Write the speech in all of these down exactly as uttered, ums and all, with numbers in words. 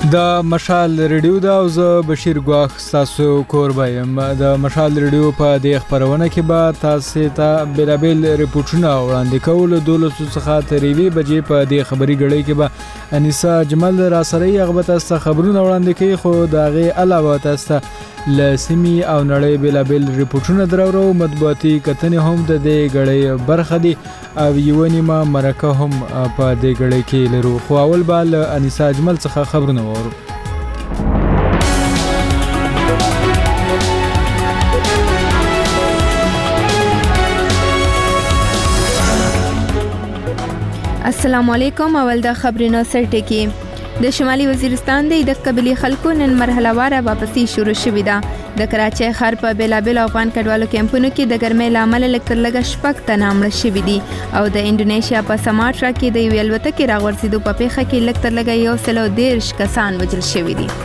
د مشال ریډیو دا او زه بشیر ګواخ تاسو کوربه یم. د مشال ریډیو په دې خبرونه کې به تاسو ته بیلابیل ریپورتونه وړاندې کول. دولس څخه تر یوې بجې په دې خبري غړي کې به انیسا جمال را سره یغه تاسو خبرونه وړاندې کوي. خو دا غي علاوه تاسو لسمی او نړۍ بیلابیل ریپورتونه درورو. مطبوعاتي کتنې هم د دې غړي برخه دي او یو نیمه مرکه هم په دې غړي کې لرو. خو اول بال انیسا جمال څخه خبرونه وورو. السلام علیکم. اول د خبرونو سرټکی. د شمالي وزیرستان د د قبلي خلکو نن مرحله واره واپسی شروع شوې ده. د کراچۍ ښار په بیلابیل افغان کډوالو کیمپونو کې د ګرمۍ له امله لږ تر لږه شپږ تنه مړه شوي دي او د انډونیشیا په سماټرا کې د یوې الوتکې راغورځېدو په پیښه کې لږ تر لږه یو سل او دېرش کسان وژل شوي دي.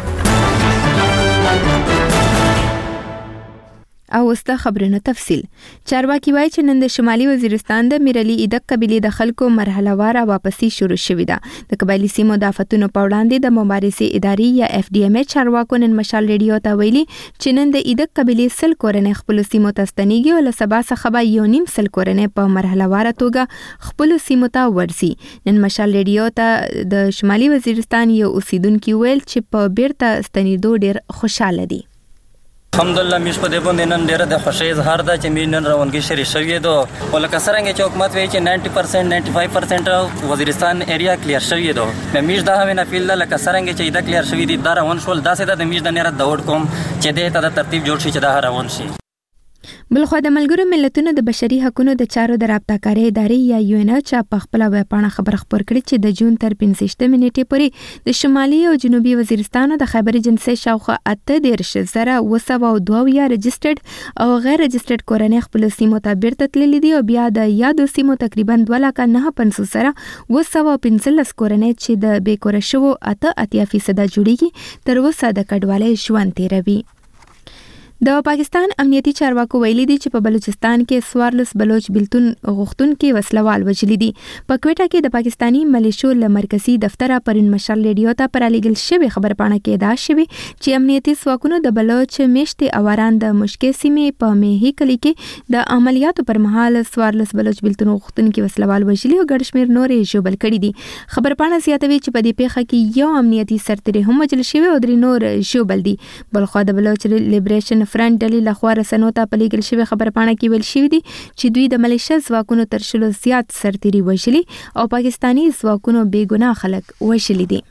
او وسته خبرونو تفصیل. چارواکي وایي چې نن د شمالي وزیرستان د میرلی ایدک قبيله د خلکو مرحله واره واپسی شروع شوې ده. د قبایلی سیمو د آفتونو په وړاندې د مبارزې ادارې یا اف ډي ام ای چارواکو نن مشال ریډیو ته ویلي چې نن د ایدک قبيله سل کورنۍ خپل سیمو ته ستنېږي او له سبا څخه به یو نیم سل کورنۍ په مرحله واره توګه خپل سیمو ته ورځي. نن مشال ریډیو ته د شمالي وزیرستان یو اوسیدونکو ویل چې په بیرته ستنېدو ډېر خوشاله دي. الحمدلله میش په دې باندې نن ډیره د خوشی اظهار ده چې می نن روانګي شری شوی دو ولکه سرنګ چې حکومت وی چې نود پرسنټ نود پنځه پرسنټ وزیرستان ایریا کلیر شوی دو. مې میش دا هم نه فیل لکه سرنګ چې دا کلیر شوی دي دا روان شول دا سه د میش د نره دوړ کوم چې دې ته د ترتیب جوړ شي چې دا روان شي. بلخو د ملګرو ملتونو د بشري حقوقو د چارو د رابطه‌کارۍ ادارې یا یو ان ایچ په خپل ویبپاڼه خبر خبر کړی چې د جون تر پنځه نیټې پورې د شمالي او جنوبي وزیرستان د خیبر جنسي شاوخه اته دیرش زره وسو او دوه یا رجسترډ او غیر رجسترډ کورنۍ خپل سیمو ته بیرته تللي دي او بیا د یادو سیمو تقریبا دوه لک نه پنځوس سره وسو او پنځلس کورنۍ چې د بیکوره شوو اته اتیا فیصد جوړیږي تر اوسه د کډوالۍ ژوند تیروي. د پاکستان امنیتي چارواکو ویلي دي چې په بلوچستان کې سوارلس بلوچ بلتون غختونکو وسلوال وژلي دي. په کوټه کې د پاکستانی ملیشو له مرکزی دفتره پرون مشال ریډیو ته پرالیګل شوی خبرپاڼه کې ادعا شوی چې امنیتي ځواکونو د بلوچ میشتي اواران د مشکې سیمې په میهي کلی کې د عملیاتو پر مهال سوارلس بلوچ بلتون غختونکو وسلوال وژلي او ګډ شمیر نورې ژوبل کړي دي. خبرپاڼه زیاتوي چې په دې پیښه کې یو امنیتي سرتیری هم وژل شوی او درې نور ژوبل دي. بلخو د بلوچ لیبریشن فرنٹ ډلې لخوا رسنو ته په لیکل شوی خبرپاڼه کې ویل شوی دي چې دوی د ملیشیا ځواکونو تر شلو زیات سرتیري وژلي او پاکستانی ځواکونو بې ګناه خلک وژلي دي.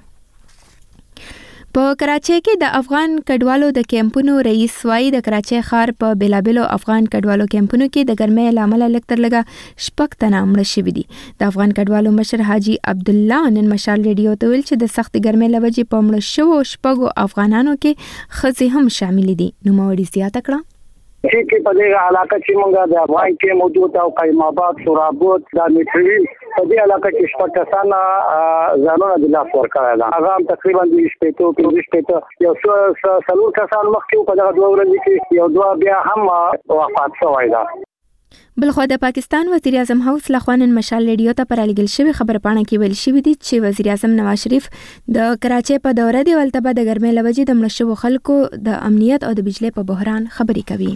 په کراچۍ کې د افغان کډوالو د کیمپونو رئیس وایي د کراچۍ ښار په بیلابیلو افغان کډوالو کیمپونو کې د ګرمۍ له امله لږ تر لږه شپږ تنه مړه شوي دي. د افغان کډوالو مشر حاجي عبدالله نن مشال ریډیو ته ویل چې د سخت ګرمۍ له وجې په مړه شوو شپږو افغانانو کې ښځې هم شامل دي. نوموړي زیاته کړه چې کې په دې علاقه کې مونږ د افغان کې موجود او قیم آباد سورابود د میټریل په دې علاقه کې شپږ کسان ځانونه د لاس ورکړل. هغه هم تقریبا د شپږ ته پنځه ته یو څو څلور کسان مخکې په دغه دوه ورځې کې یو دوه بیا هم وفات شوی ده. بلخو د پاکستان وزیر اعظم هاوس لخوا نن مشال ریډیو ته پرالیګل شوی خبرپاڼه کې ویل شوی دی چې وزیر اعظم نواز شریف د کراچۍ په دوره دی ولته د ګرمۍ له وجې د مړه شوو خلکو د امنیت او د بجلی په بحران خبرې کوي.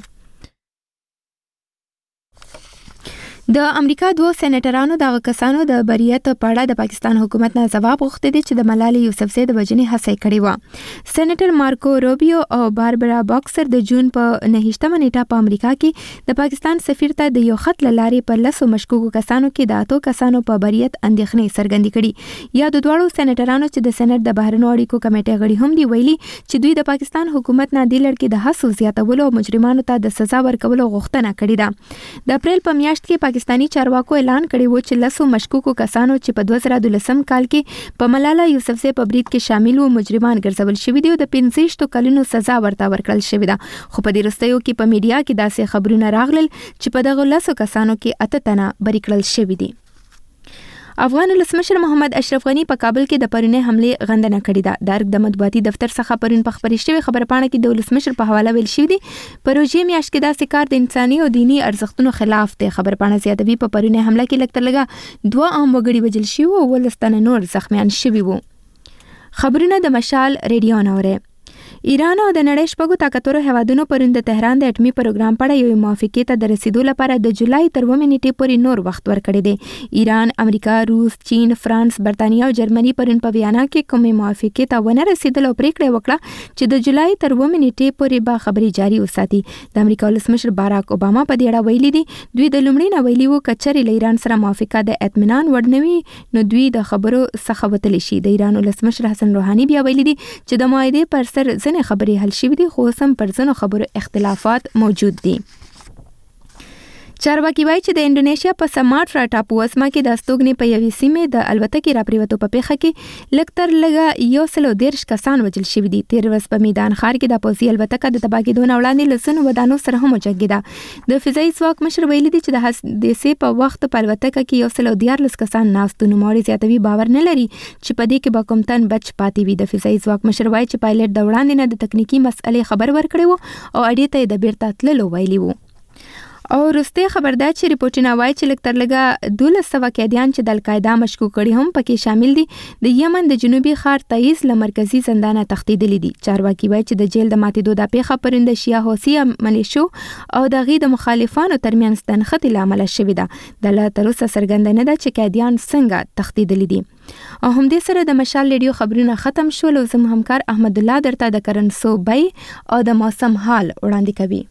د امریکا دوه سېنیټرانو د کسانو د بریت په اړه د پاکستان حکومت نه ځواب غوښتي دي چې د ملالۍ یوسفزۍ د وژنې هڅه کړې و. سېنیټر مارکو روبیو او باربرا باکسر د جون په نهشتمه نیټه په امریکا کې د پاکستان سفیر ته د یو خط لارې په لسو مشکوکو کسانو کې د اتو کسانو په بریت اندېښنې څرګندې کړي. یا د دواړو سېنیټرانو چې د سېنات د بهرنیو اړیکو کمیټې غړي هم دي ویلي چې دوی د پاکستان حکومت نه د لړ کې د هڅو زیاتولو او مجرمانو ته د سزا ورکولو غوښتنه کړې ده. د اپریل په میاشت کې پاکستانی چارواکو اعلان کړی و چې لسو مشکوکو کسانو چې په دوه زره دولسم کال کې په ملاله یوسفزۍ په برید کې شامل وو مجرمان ګرځول شوي دي او د پنځه کلونو سزا ورته ورکړل شوې ده. خو په دې وروستیو کې په میډیا کې داسې خبرونه راغلل چې په دغه لسو کسانو کې اته تنه بری کړل شوي دي. افغان ولسمشر محمد اشرف غنی په کابل کې د پرونی حمله غندنه کړې ده. د ارګ د مطبوعاتي دفتر څخه پرون په خبري شوی خبرپاڼه کې د ولسمشر په حواله ویل شوی دی پروژې میاشت کې داسې کار د انساني او دینی ارزښتونو خلاف دی. خبرپاڼه زیاتوي په پرونی حمله کې لکه لږه دوه عام وګړي وژل شوي او ولستانه نور زخمیان شوي وو. خبرونه د مشال ریډیو نوره. ایران او د نړۍ شپږو طاقتورو هیوادونو پرون د تهران د اټومي پروګرام په اړه یو موافقه ته د رسیدو لپاره د جولای تر اووه نیټې پورې نور وخت ورکړی دی. ایران، امریکا، روس، چین، فرانس، برتانیا او جرمني پرون په ویانا کې کومې موافقه ته ونه رسیدل او پریکړه وکړه چې د جولای تر اووه نیټې پورې به خبري جاري وساتي. د امریکا ولسمشر باراک اوباما په دې اړه ویلي دي دوی د لومړي نه ویلي وو کچري له ایران سره موافقه د اطمینان وړنوي نو دوی د خبرو څخه وتلی شي. د ایران ولسمشر حسن روحاني بیا ویلي دي چې د معاهدې پر سر ځنې خبري حل شوي دي خو سم پر ځینو خبرو اختلافات موجود دي. چارواکي وایي چې د انډونیشیا په سماټرا ټاپو اسما کې د استوګنې په یوې سیمې د الوتکې راپریوتو په پیښه کې لږ تر لږه یو سل او دېرش کسان وژل شوي دي. تېر ورځ په میدان ښار کې د پوځي الوتکه د تباه کېدو نه وړاندې له ځینو ودانو سره هم وجنګېده. د فضایي ځواک مشر ویلي دي چې د حادثې په وخت په الوتکه کې یو سل او دیارلس کسان ناست وو. نوموړي زیاتوي باور نه لري چې په دې کې به کوم تن بچ پاتې وي. د فضایي ځواک مشر وایي چې پایلټ د وړاندې نه د تکنیکي مسئلې خبر ورکړی وو او اړې ته یې د بیرته تللو ویلي وو. او وروستي خبر ده چې ریپورټونه وایي چې لږ تر لږه دولس سوه قیدیان چې د القاعده مشکوک کړي هم پکې شامل دي د یمن د جنوبي ښار تعیز له مرکزي زندانه تښتېدلي دي. چارواکي وایي چې د جیل د ماتېدو دا پیښه پرون د شیعه حوثي ملیشو او د هغې د مخالفانو ترمنځ د نښتې له امله شوې ده. د لا تر اوسه څرګنده نه ده چې قیدیان څنګه تښتېدلي دي. او همدې سره د مشال ریډیو خبرونه ختم شول او زموږ همکار احمد الله درته د کرنسو بی او د موسم حال وړاندې کوي.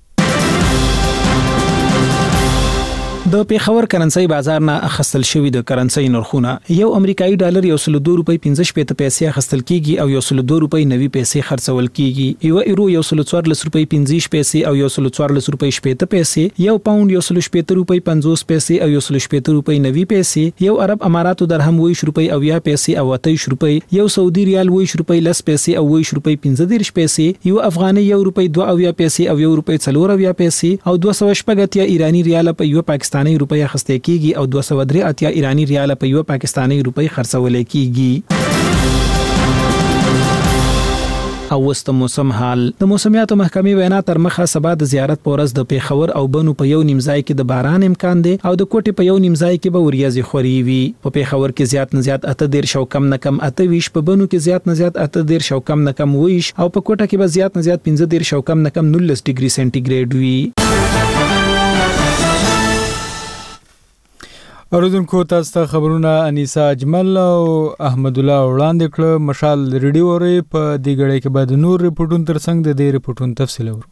د پیښور کرنسي بازار نه اخیستل شوی د کرنسي نرخونه یو امریکایي ډالر یو سل دوه روپۍ پنځه شپږ پیسې اخیستل کیږي او یو سل دوه روپۍ نوي پیسې خرڅول کیږي. یو ایرو یو سل څوارلس روپۍ پنځه شپږ پیسې او یو سل څوارلس روپۍ شپږ پیسې، یو پاوند یو سل شپږ روپۍ پنځوس پیسې او یو سل شپږ روپۍ نوي پیسې، یو عرب اماراتو درهم ویش روپۍ او یا پیسې او اتیش روپۍ، یو سعودي ریال ویش روپۍ لس پیسې او ویش روپۍ پنځه دیرش پیسې، یو افغاني یو روپۍ دوه او یا پیسې او یو روپۍ څلور او یا پیسې او دوه سوه شپږ اتیا ایرانی ریال په یو پاکستاني روپۍ اخیستل کیږي او دوه سوه درې اتیا ایرانی ریال په یو پاکستاني روپۍ خرڅول کیږي. او وست موسم حال د موسمیاتو محکمې وینا تر مخه سبا د زیارت پورز د پیښور او بنو په یو نیمځای کې د باران امکان دی او د کوټې په یو نیمځای کې به وریځې خوري وي. په پیښور کې زیات نه زیات اته دیرش او کم نه کم اته ویش، په بنو کې زیات نه زیات اته دیرش او کم نه کم ویش او په کوټه کې به زیات نه زیات پنځه دیرش او کم نه کم نولس ډیګري سنټیګریډ وي. اوریدونکو تاسو ته خبرونه انیسا اجمل او احمد الله وړاندې کړ. مشال ریډیو اوري په دې غړې کې بعد نور ریپورتونو ترڅنګ د دې ریپورتونو تفصیل اورو.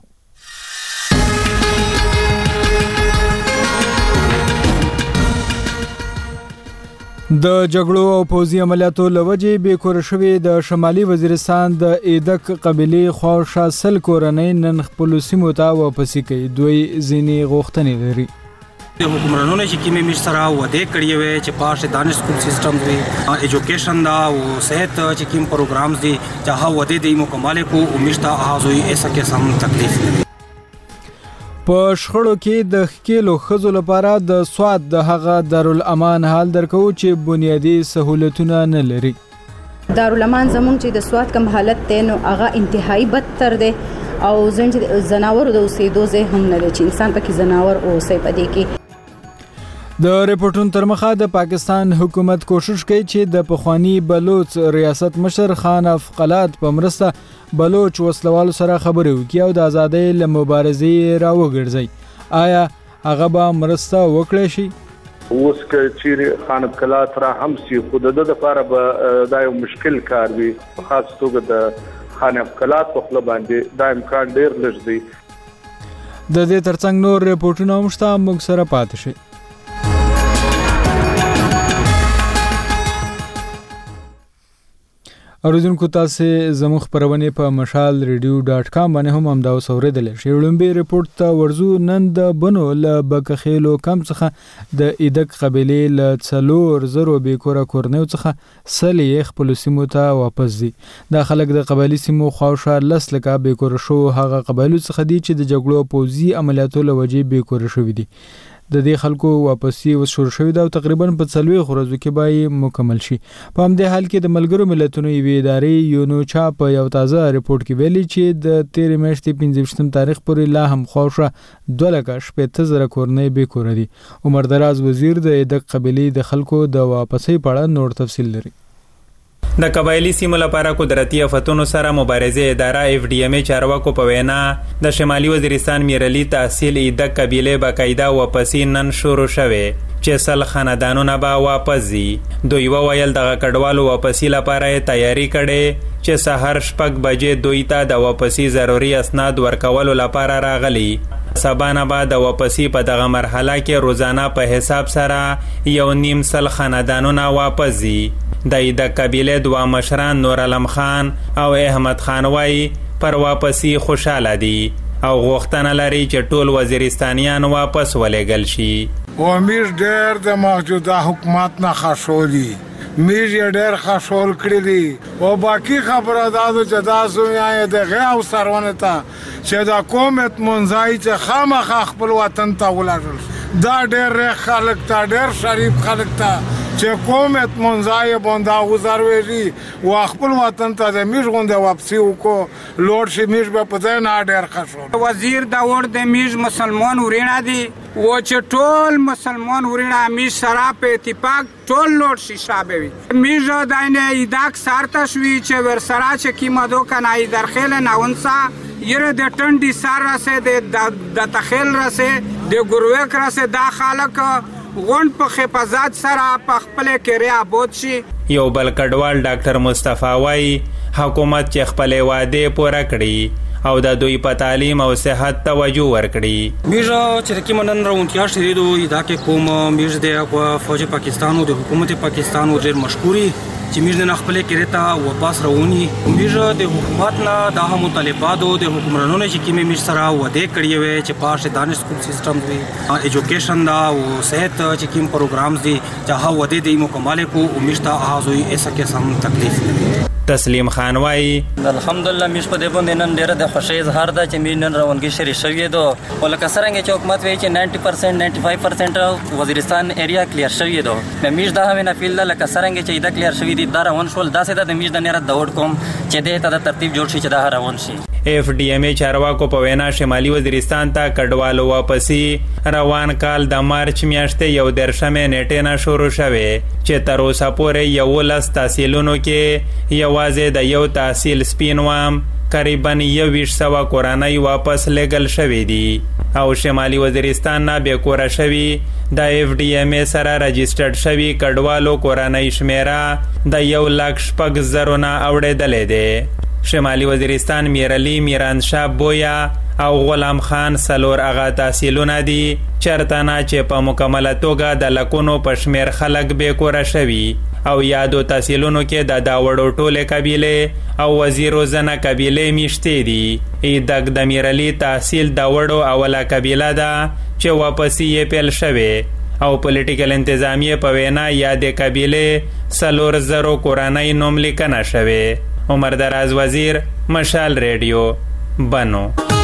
د جګړو او پوځي عملیاتو لوجې بې کور شوي د شمالي وزیرستان د ایدک قبیلې خواوشا سل کورنۍ نن خپل سیمو ته واپسې کوي. دوی ځینې غوښتنې لري. د حکومرانونو چې کیمې مش سره وده کړی وي چې پاش دانش سکول سیستم دی، ایجوکیشن دا او صحت چې کیم پروګرامز دي چې هغه وده دی مکمل کو امشتا احازوي ایسا کې سم تکلیف دی. په شخړو کې د خکېلو خزو لپاره د سواد د هغه دارالامان حال درکو چې بنیادی سہولتونه نه لري. دارالامان زمونږ چې د سواد کم حالت دی نو هغه انتهایی بدتر دی او زنج زناور د اوسېدو ځای هم نه دی چې انسان پکې زناور اوسې پدې کې. د ریپورتونو تر مخه د پاکستان حکومت کوشش کوي چې د پخوانی بلوچ ریاست مشر خان افقلات په مرسته بلوچ وسلوالو سره خبرې وکړي او د ازادۍ له مبارزې راوګرځي. آیا هغه به مرسته وکړي شي؟ اوس چې خان افقلات را هم سي خود د لپاره به دا یو مشکل کار وي، خاص توګه د خان افقلات په خپل باندې دا امکان ډیر لږ دی. د دې ترڅنګ نور ریپورتونه هم شته، موږ سره پاتې شئ. اوریدونکو تاسو زموږ خبرونه په مشال ریډیو ډاټ کام باندې هم امدا اوسوریدل شي. لومبي ریپورت ته ورزو نن د بنو ل بکخېلو کم څخه د ایدک قبیلې ل څلور زرو به کور کورنیو څخه سلې خپل سیمو ته واپس دي. د خلک د قبایلی سیمو خواوشا لس لکه به کور شو هغه قبایلو څخه دي چې د جګړو پوزي عملیاتو لوجې به کور شوې دي. د دې خلکو واپسی وشور شوې ده او تقریبا په څلوي خورزو کې به مکمل شي. په همدې حال کې د ملګرو ملتونو یوې ادارې یونوچا په یو تازه ریپورت کې ویلي چې د تیرې میاشتې پنځه تاریخ پورې لا هم خواوشا دوه لکه شپږ زره کورنۍ بې کوره دي. عمر دراز وزیر د ایدک قبیلې د خلکو د واپسۍ په اړه نور تفصیل لري. د قبایلی سیمو لپاره قدرتي آفتونو سره مبارزه اداره اف ډي ام چارواکو په وینا د شمالي وزیرستان میرلی تحصیل د قبیله باقاعده واپسی نن شروع شوه چې سل خاندانونه به واپس ځي. دوی وویل دغه کډوالو واپسی لپاره تیاری کړي چې سهار شپږ بجې دوی ته د واپسی ضروري اسناد ورکولو لپاره راغلي. سبا نه به د واپسی په دغه مرحله کې روزانه په حساب سره یو نیم سل خاندانونه واپس ځي. د قبیله دوه مشران نور علم خان او احمد خان وای پر واپسی خوشاله دي او غوښتنه لري چې ټول وزیرستانیان واپس ولېږل شي. و امیر ډېر د موجوده حکومت نه خښولي، میر یې ډېر خښول کړي دي. او باقي خبره دا ده چې دا زویان یې دغې افسرانو ته چې دا کوم اطمینځای چې خامخا خپل وطن ته ولاړل، دا ډېر ریښ خلک ته، ډېر شریف خلک ته چې کوم اطمینځای باندې وزروېږي و خپل وطن ته د میژ غوندې واپسي وکړو، لوړ شي میژ به په ځای نه ډېر خښول. وزیر داور د میژ مسلمان وریڼه دي و چې ټول مسلمان وریڼه میژ سره په اتفاق ټول لوړ شي شابه وي. میژ داینه ایداک سارته شوي چې ورسره چې کیمدو کنه ای درخیل ناونسا یره د ټنډي سار راسه د تخیل راسه د ګروک راسه دا خلک غون په حفاظت سره په خپل کې ریابود شي. یو بل کډوال ډاکټر مصطفی وای حکومت چې خپل وعده پوره کړي او د دوی په تعلیم او صحت توجه ورکړي. میژه چې کوم نن راونتیا شری دوی دا کې کوم میژ د فوج پاکستان او د حکومت پاکستان او ډېر مشکوري چې میژ نه خپل کې رته واپس راونی. میژه د حکومت نه د مطالباتو د حکومتونو چې کوم میژ سره وعده کړی وي چې پاش دانش سکول سیستم وي، ایجوکیشن دا او صحت چې کوم پروګرامز دي چې هغه وعده دی مکمل کو او میژ ته هغه ایسه کې سم تکلیف نه. تسلیم خان وای الحمدلله میش په دې باندې نن ډیره د خوشی اظهار ده چې مين نن روانګي شری شوی دو ولکه سرنګ چې حکومت وی چې نود پرسنټ نود پنځه پرسنټ وزیرستان ایریا کلیر شوی دو. مې میش دا هم نه فیل لکه سرنګ چې دا کلیر شوی دي دا روان شول دا سه د میش د نه د وډ کوم چې دې ته د ترتیب جوړ شي چې دا روان شي. اف ډي ام چارواکو په وینا شمالي وزیرستان ته کډوالو واپسی روان کال د مارچ میاشتې یو درشمه نیټه نه شروع شوه چې تر اوسه پورې یو لس تحصیلونو کې یوازې د یو تحصیل سپینوام قریبا یویش سوه کورنۍ واپس لګل شوی دي او شمالي وزیرستان نه بې کوره شوي د اف ډي ام سره رجسټرډ شوي کډوالو کورنۍ شمیره د یو لک شپږ زرو نه اوړېدلی دی. شمالي وزیرستان میرلی میراندشاه بویا او غلام خان سلور اغا تحصیلونه دي چرته نه چې په مکمله توګه د لکونو په شمیر خلک بې کوره شوي او یادو تحصیلونو کې د داوړو ټولې قبیلې او وزیر وزنه قبیلې میشتې دي. ایدک د میرلی تحصیل داوړو اوله قبیله ده چې واپسی یې پیل شوې او پولیټیکل انتظامیه په وینا یادې قبیلې سلور زرو کورنۍ نوم لیکنه شوې. عمر دراز وزیر مشال ریډیو بنو.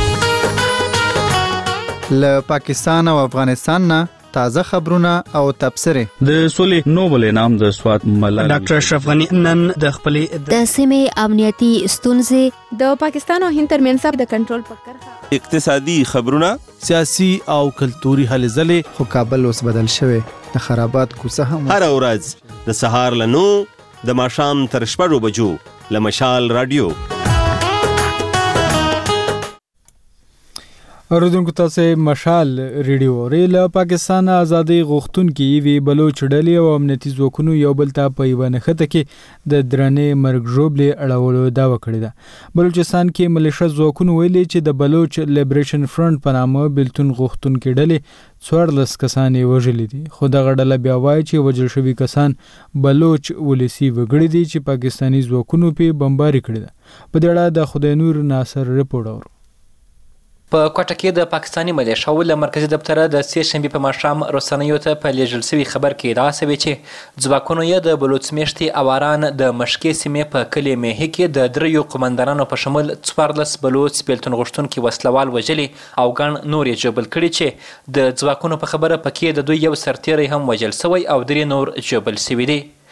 له پاکستان او افغانستان نه تازه خبرونه او تبصرې. د سولې نوبل انعام د سوات ملالۍ ډاکټر اشرف غنی نن د خپل د سیمې امنیتي ستونزې د پاکستان او هند ترمنځ د کنټرول په کرښه اقتصادي خبرونه سیاسي او کلتوري هلې ځلې. خو کابل اوس بدل شوی د خرابات کوڅه هم هر ورځ د سهار لنو د ماښام تر شپږو بجو له مشال رادیو. اوریدونکو تاسو مشال ریډیو ریل پاکستان ازادي غوښتونکي وی بلوچ ډلې او امنیتي ځواکونو یو بل ته په یوه نښته کې د درنې مرګ ژوبلې اړولو دعوه کړې ده. بلوچستان کې ملیشه ځواکونو ویلي چې د بلوچ لیبریشن فرنٹ په نامه بیلتون غوښتونکي ډلې څوارلس کسان یې وژلي دي خو دغه ډله بیا وایي چې وژل شوي کسان بلوچ ولسي وګړي دي چې پاکستاني ځواکونو پې بمباري کړې ده. په دې اړه د خدای نور ناصر رپورټ اورو. په کوټه کې د پاکستاني ملیشو له مرکزي دفتره د سې شنبې په ماښام رسنیو ته په لیږل شوي خبر کې ادعا شوې چې ځواکونو یې د بلوچ میشتې اواران د مشکې سیمې په کلي میحي کې د دریو قومندانانو په شمول څوارلس بلوچ بیلتون غوښتونکي وسلوال وژلي او ګڼ نور یې ژوبل کړي چې د ځواکونو په خبره پکې د دوی یو سرتیری هم وژل شوی او درې نور ژوبل شوي دي.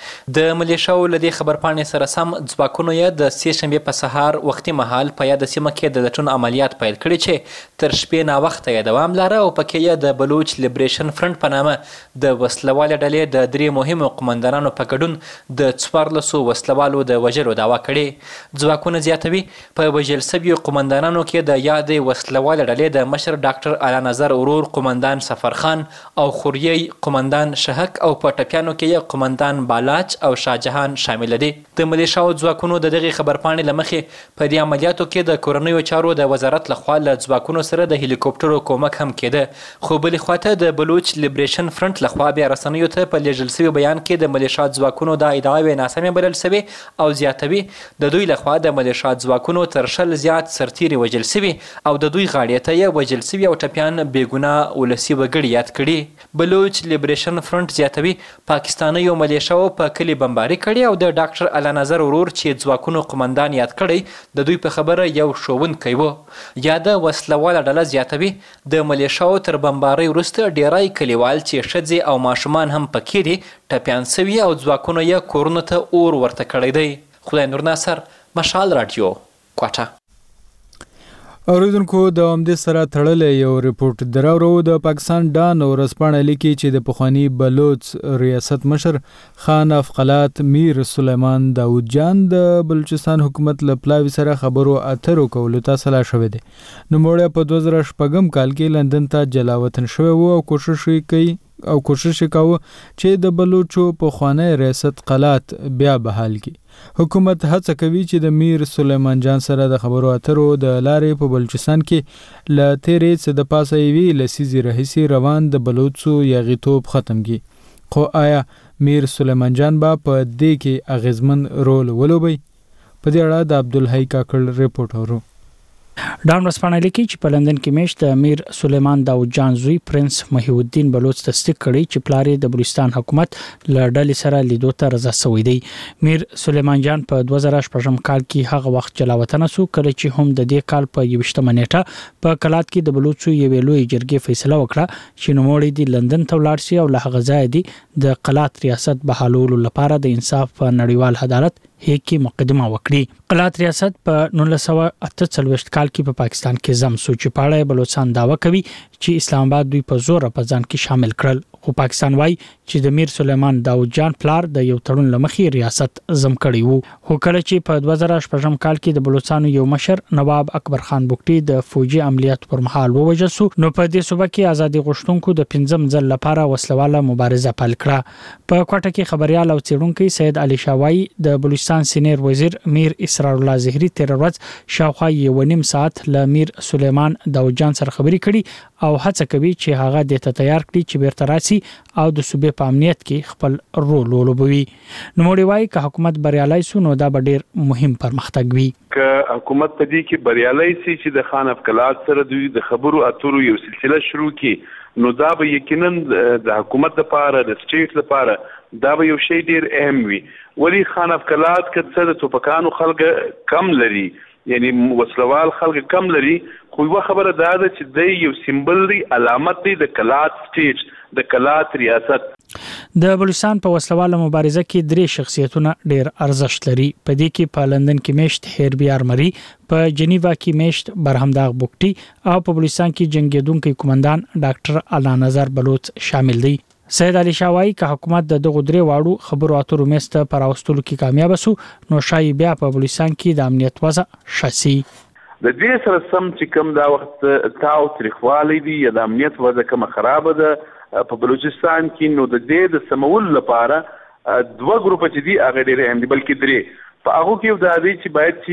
د ملیشاو له دې خبرپاڼې سره سم ځواکونو یې د سې شنبې په سهار وختي مهال په یاده سیمه کې د لټون عملیات پیل کړي چې تر شپې ناوخته یې دوام لاره او پکې یې د بلوچ لیبریشن فرنٹ په نامه د وسلوالې ډلې د درې مهمو قمندانانو په ګډون د څوارلسو وسلوالو د وژلو دعوا کړې. ځواکونه زیاتوي په وژل شویو قمندانانو کې د یادې وسلوالې ډلې د مشر ډاکټر اعلی نظر ورور قمندان سفرخان او خوریي قمندان شهک او په ټپیانو کې یې قمندان بالاچ او شاهجهان شامل دي. د ملیشاو ځواکونو د دغه خبرپاڼې لمخې په دې عملیاتو کې د کورنیو چارو د وزارت لخوا له ځواکونو سره د هلیکوپټرو کومک هم کېده. خو بلې خواته د بلوچ لیبریشن فرنٹ لخوا بیا رسنیو ته په لیږل شوي بیان کې د ملیشا ځواکونو دا ادعاوې ناسمې بلل شوې او زیاتوي د دوی لخوا د ملیشا ځواکونو تر شل زیات سرتیري وژل شوي او د دوی غاړې ته یې وژل شوي او ټپیان بېګناه ولسي وګړي یاد کړي. بلوچ لیبریشن فرنٹ زیاتوي پاکستانیو ملیشاو په کلي بمباري کړي او د ډاکټر اعلی نظر ورور چې ځواکونو قمندان یاد کړی د دوی په خبره یو ښوونکی و. یا د وسلواله ډله زیاتوي د ملیشاو تر بمبارۍ وروسته ډیری کلیوال چې ښځې او ماشومان هم پکې دي ټپیان سوي او ځواکونو یې کورونو ته اور ورته کړی دی. خدای نور ناصر، مشال راډیو، کوټه. اوریدونکو د همدې سره تړلی یو ریپورت دراورو. د پاکستان ډان ورځپاڼه لیکي چې د پخواني بلوچ ریاست مشر خان افقلات میر سلیمان داود جان د بلوچستان حکومت له پلاوي سره خبرو اترو کولو ته سلا شوی دی. نوموړی په دوه زره شپږم کال کې لندن ته جلا وطن شوی و او کوشش کوي او کوشش کاوه چې د بلوچو پخوانی ریاست قلات بیا بحال کړي. حکومت هڅه کوي چې د میر سلیمان جان سره د خبرو اترو د لارې په بلوچستان کې له تیرې څه د پاسه یوې لسیزې راهیسې روان د بلوچو یاغیتوب ختم کړي. خو آیا میر سلیمان جان به په دې کې اغیزمن رول ولوبي؟ په دې اړه د عبدالحی کاکړ ریپورت اورو. ډان ورځپاڼه لیکي چې په لندن کې میشت د میر سلیمان داود جان زوی پرنس محی الدین بلوچ تصدیق کړی چې پلار یې د بلوچستان حکومت له ډلې سره لیدو ته رضا شوی دی. میر سلیمان جان په دوه زره شپږم کال کې هغه وخت جلا وطن شو کله چې هم د دې کال په یوویشتمه نیټه په کلات کې د بلوچو یوې لوی جرګې فیصله وکړه چې نوموړی دی لندن ته ولاړ شي او له هغه ځایه دی د قلات ریاست بحالولو لپاره د انصاف په نړیوال عدالت هیګ کې مقدمه وکړي. قلات ریاست په نولس سوه اته څلوېښت کال کې په پاکستان کې زم سو چې پاړه بلوچستان داوا کوي چې اسلام آباد دوی په زور په ځان کې شامل کړل. خو پاکستان وایي چې د میر سلیمان داود جان پلار د یو تړون لمخې ریاست زم کړی وو. خو کله چې په دوه زره شپږم کال کې د بلوچستان یو مشر نواب اکبر خان بوکټي د فوجي عملیات پر مهال ووژل شو نو په دې صوبه کې ازادي غوښتونکو د پنځم ځل لپاره وسلواله مبارزه پیل کړه. په کوټه کې خبريال او څېړونکي سید علي شاوای د بلوچستان سینیر وزیر میر اسرار الله زهري تیر ورځ شاوخوا یو نیم ساعت له میر سلیمان داود جان سره خبرې کړي او هڅه کوي چې هغه د ته تیار کړي چې بیرته راسي او د صوبې په امنیت کې خپل رول ولوبوي. نوموړی وایي که حکومت بریالي سو نو دا به ډیر مهم پرمختګ وي. که حکومت په دې کې بریالي سي چې د خان افقلات سره دوی د خبرو اترو یو سلسله شروع کړي نو دا به یقینا د حکومت لپاره د سټیټ لپاره دا به یو شی ډیر اهم وي. ولی خان افقلات که څه د توپکانو خلک کم لري یعنی وسلوال خلک کم لري خو یو خبره دا ده چې د یو سیمبل دی علامت دی د کلات سټیټ د کلات ریاست. د بلوچستان په وسلواله مبارزه کې درې شخصیتونه ډیر ارزښت لري. په دې کې په لندن کې میشت هیربی آرمري، په جنیوا کې میشت برهمداغ بوکټي او په بلوچستان کې جنگیدونکو قومندان ډاکټر اعلی نظر بلوچ شامل دي. سید علي شاوای که حکومت د دغه درې واړو خبرو اترو میسته پر اوستلو کې کامیاب شو نو شای بیا په بلوچستان کې د امنیت وضع شاسي. د دې سره سم چې کوم دا وخت تاو تاریخوالي دی یا د امنیت وضع کوم خراب ده په بلوچستان کې نو د دې د سمول لپاره دوه ګروپ چې دي هغه ډېر اهم دي بلکې درې. په هغه کې دا دی چې باید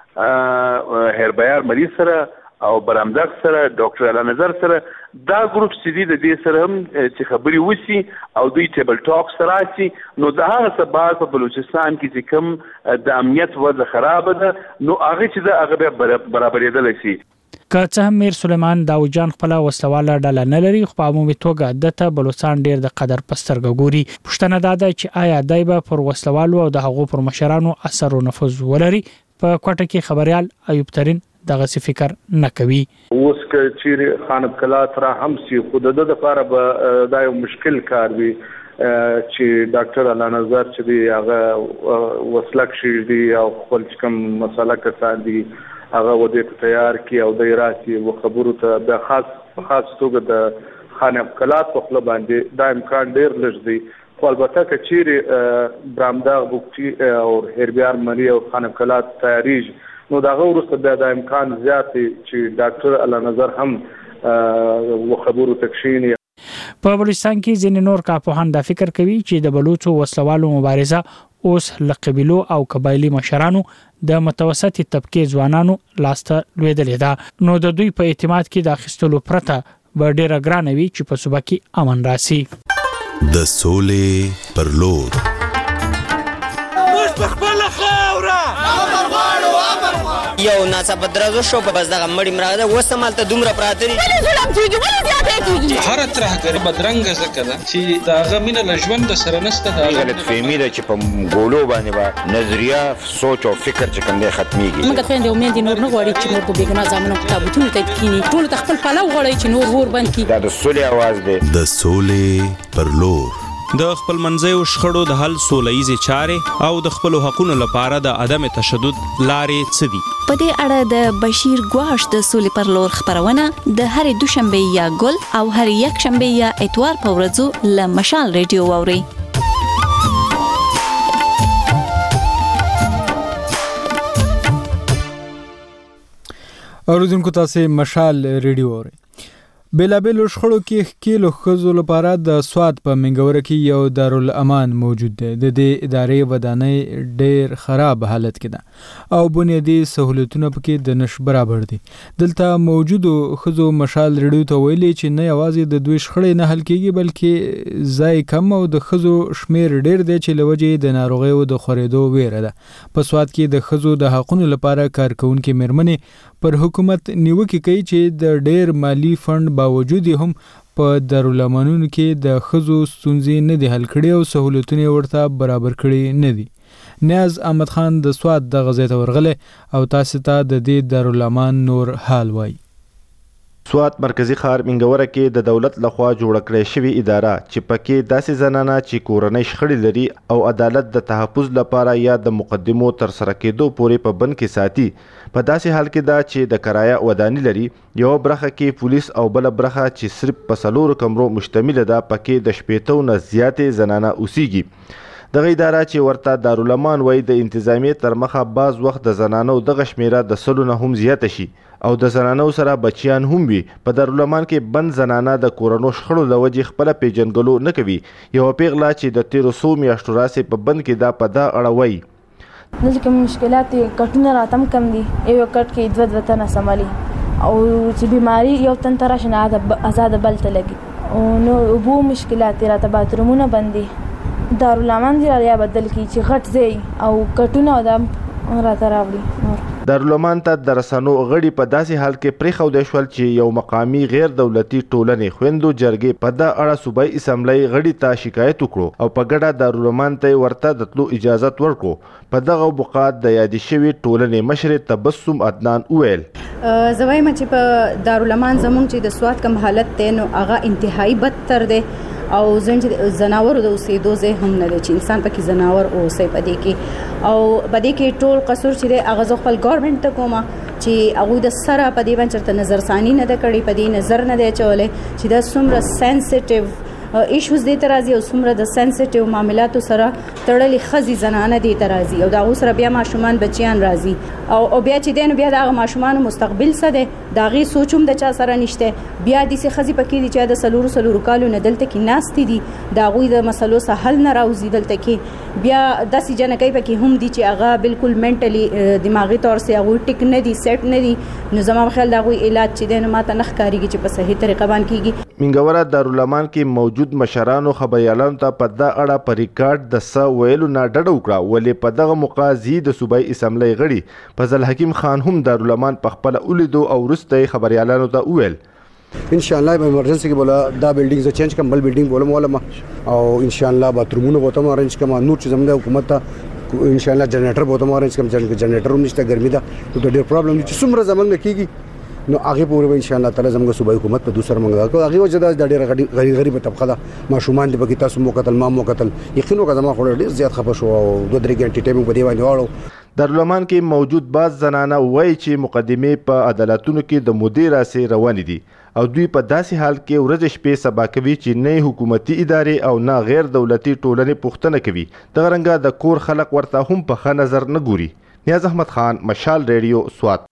چې هربیار مریض سره او برامداغ سره ډاکټر اعلی نظر سره دا ګروپ چې دي د دې سره هم چې خبرې وشي او دوی ټیبل ټاک سره راشي نو د هغه سبب په بلوچستان کې چې کوم د امنیت وضع خراب ده نو هغه چې دا هغه برابرېدل شي. که څه هم میر سلیمان داود جان خپل وسلواله ډله نه لري خو په عمومي توګه دته بلوچستان ډیر د قدر پسترګ ګوري. پښتنه دا ده چې آیا دای به پر وسلوالو او د هغو پر مشرانو اثر او نفوذ ولري. په کوټه کې خبريال ایوب ترين دغه څه فکر نه کوي. اوس که چیرې خان افقلات را هم سي خو د د لپاره به دا یو مشکل کار وي چې ډاکټر الله نظر چې دی هغه وسلک شي دی او خپل کوم مسله کسان دي هغه ودې ته تیار کی او د راسي او خبرو ته د خاص خاص توګه د خانه کلات په خپل باندې دا امکان ډیر لږ دی خو البته کچېری برامداغ بوکټي او هربيار مری او خانه کلات تیاریږي نو دا غوړسته د امکان زیات چې ډاکټر الله نظر هم و خبرو تکشینی په بلوچستان کې ځینې نور کارپوهان دا فکر کوي چې د بلوچو وسلوالو مبارزه اوس له قبیلو او قبایلی مشرانو د متوسطې طبقې ځوانانو لاسته لوېدلې ده نو د دوی په اعتماد کې د اخیستلو پرته به ډېره ګرانه وي چې په صوبه کې امن راسي. د سولې پر لور موږ په خپله خاوره یو ناڅاپه درزو شو په بس دغه مړی مراده اوس همالته دومره پراته دي ولې ظلم کېږي ولې زیاتی کېږي هره ترهګري بدرنګه ځکه ده چې د هغه مینه له ژونده سره نشته د هغه غلطفهمي ده چې په ګولو باندې به نظریه سوچ او فکر چې کوم دی ختمېږي موږ خویندې او میندې نور نه غواړي چې نور په بېګناه زامنو په تابوتونو ته کښېني ټولو ته خپل پلو غواړي چې نور اور بند کړي دا د سولې اواز دی د سولې پر لور د خپل منځیو شخړو د حل سولهییزې چارې او د خپلو حقونو لپاره د عدم تشدد لارې څه دي؟ په دې اړه د بشیر ګواش د سولې پر لور خبرونه د هرې دوشنبه یا ګل او هرې یک شنبه یا اتوار په ورځو له مشال ریډیو واورئ. اوریدونکو تاسو مشال ریډیو اورئ. بلابل شخړو کې ښکیلو ښځو لپاره د سوات په منګوره کې یو دارالامان موجود دی. د دې ادارې ودانۍ ډیر خراب حالت کې ده او بنیادي سہولتونه پکې د نش برابر دي. دلته موجودو ښځو مشال ریډیو ته ویلي چې نه یوازې د دوی شخړې نه حل کېږي بلکې ځای کم او د ښځو شمیر ډیر دی چې لوجې د ناروغیو د خورېدو ویره ده. په سوات کې د ښځو د حقوقو لپاره کارکونکو میرمنې پر حکومت نیوکه کوي چې د ډیر مالی فند باوجود هم په دارالامانونو کې د ښځو ستونزې نه دي حل کړي او سہولتونه ورته برابر کړي نه دي. نیاز احمد خان د سوات د غزې ته ورغله او تاسو ته د دې دارالامان نور حال وایي. سوات مرکزی ښار منګوره کې د دولت لخوا جوړ کړې شوی اداره چې پکې داسې زنانه چې کورنۍ شخړې لري او عدالت د تحفظ لپاره یا د مقدمو تر سره کېدو پورې په بند کې ساتي. په داسې حال کې دا چې د کرایه ودانۍ لري یو برخه کې پولیس او بل برخه چې صرف په څلورو کمرو مشتمل ده پکې د شپېتو نه زیاتې زنانه اوسېږي. دغه اداره چې ورته دارالامان وایي د انتظامیې تر مخه بعض وخت د زنانو دغه شمیره د سلو نه هم زیاته شي او د زنانو سره بچیان هم وي. په دارالامان کې بند زنانه د کورنو شخړو له وجې خپله پیژنګلو نه کوي. یوه پیغله چې د تیرو څو میاشتو راسې په بند کې دا په دا اړه وایي. دلته کوم مشکلات دي کټونه راتم کم دي یو کټ کې دوه دوه تنه سمالي او چې بیماری یو تن ته راشي نه آزاد بل ته لګي او نو اوبو مشکلات راته باترومونه بندي دارالامان دی یا بدل کی چې غټ ځای او کټونه دم راته راوړي. دارالامان ته د رسنو غړي په داسې حال کې پرېښودی شول چې یو مقامي غیر دولتي ټولنې خویندو جرګې په دا اړه صوبایي اسمبلۍ غړي ته شکایت وکړو او په ګډه دارالامان ته ورته د تلو اجازت ورکړو. په دغه موقعات د یادې شوې ټولنې مشرې تبسم عدنان وویل زه وایم چې په دارالامان زموږ چې د سوات کم حالت دی نو هغه انتهایی بدتر دی او زناور د اوسېدو ځای هم نه دی چې انسان پکې زناور اوسي په دې کې او په دې کې ټول قصور چې دی هغه خپل ګورنمنت ته کومه چې هغه د سره په دې باندې چرته نظر ثاني نه د کړي په دې نظر نه دی چولې چې دا څومره سنسټیو ایشوز دي ترازی او څومره د سنسټیو معاملاتو سره تړلې خزي زنانه دي ترازی او دا سره بیا ماشومان بچیان راځي او او بیا چې دین بیا د ماشومان مستقبل څه دی دا غي سوچوم د چا سره نشته بیا د سي خزي پکې دي چې د سلور سلور کالو نه دلته کې ناستې دي دا غوي د مسلو سره حل نه راوځي دلته کې بیا د سي جنکې پکې هم دي چې هغه بالکل منټلی دماغي تور سره هغه ټیک نه دي سیټ نه دي نو زموږ خیال دا غوي علاج چې دین ماته نخ کاریږي چې په صحیح طریقه باندې کیږي. منګوره دارالامان کې موجود مشرانو خبريالانو ته په دا اړه په ریکارډ د س ویلو نه ډډه وکړه ولې په دغه موقع د صوبایي اسمبلۍ غړي فضل حکیم خان هم دارالامان په خپل اولیدو او وروسته خبريالانو ته وویل ان شاء الله ایمرجنسي کې بولا دا بلډینګ ز چینج کوم بل بلډینګ بولم ولا او ان شاء الله باترومونه بوتم ارنج کوم نور چې زموږ حکومت ته ان شاء الله جنریټر بوتم ارنج کوم جنریټر هم نشته ګرمي ده نو ډېر پرابلم دي چې څومره زمنګ کیږي نو هغه پورې ان شاء الله تعالی زموږ صوبایي حکومت په دوسر منګا کو هغه وجه د ډېر غریب غریب طبقه ده ماشومان د بګی تاسو مو قتل ما مو قتل یقینو کا زما خو ډېر زیات خپه شو او دوه درې غنټې ټایمینګ په دی باندې واړو. دارالعلومان کې موجود بعض زنانه وایي چې مقدمې په عدالتونو کې د مودې راسې روانې دي او دوی په داسې حال کې ورځ شپې سبا کوي چې نه حکومتي ادارې او نه غیر دولتي ټولنې پوښتنه کوي. دغه رنګه د کور خلک ورته هم په ښه نظر نه ګوري. نیاز احمد خان، مشال ریډیو، سوات.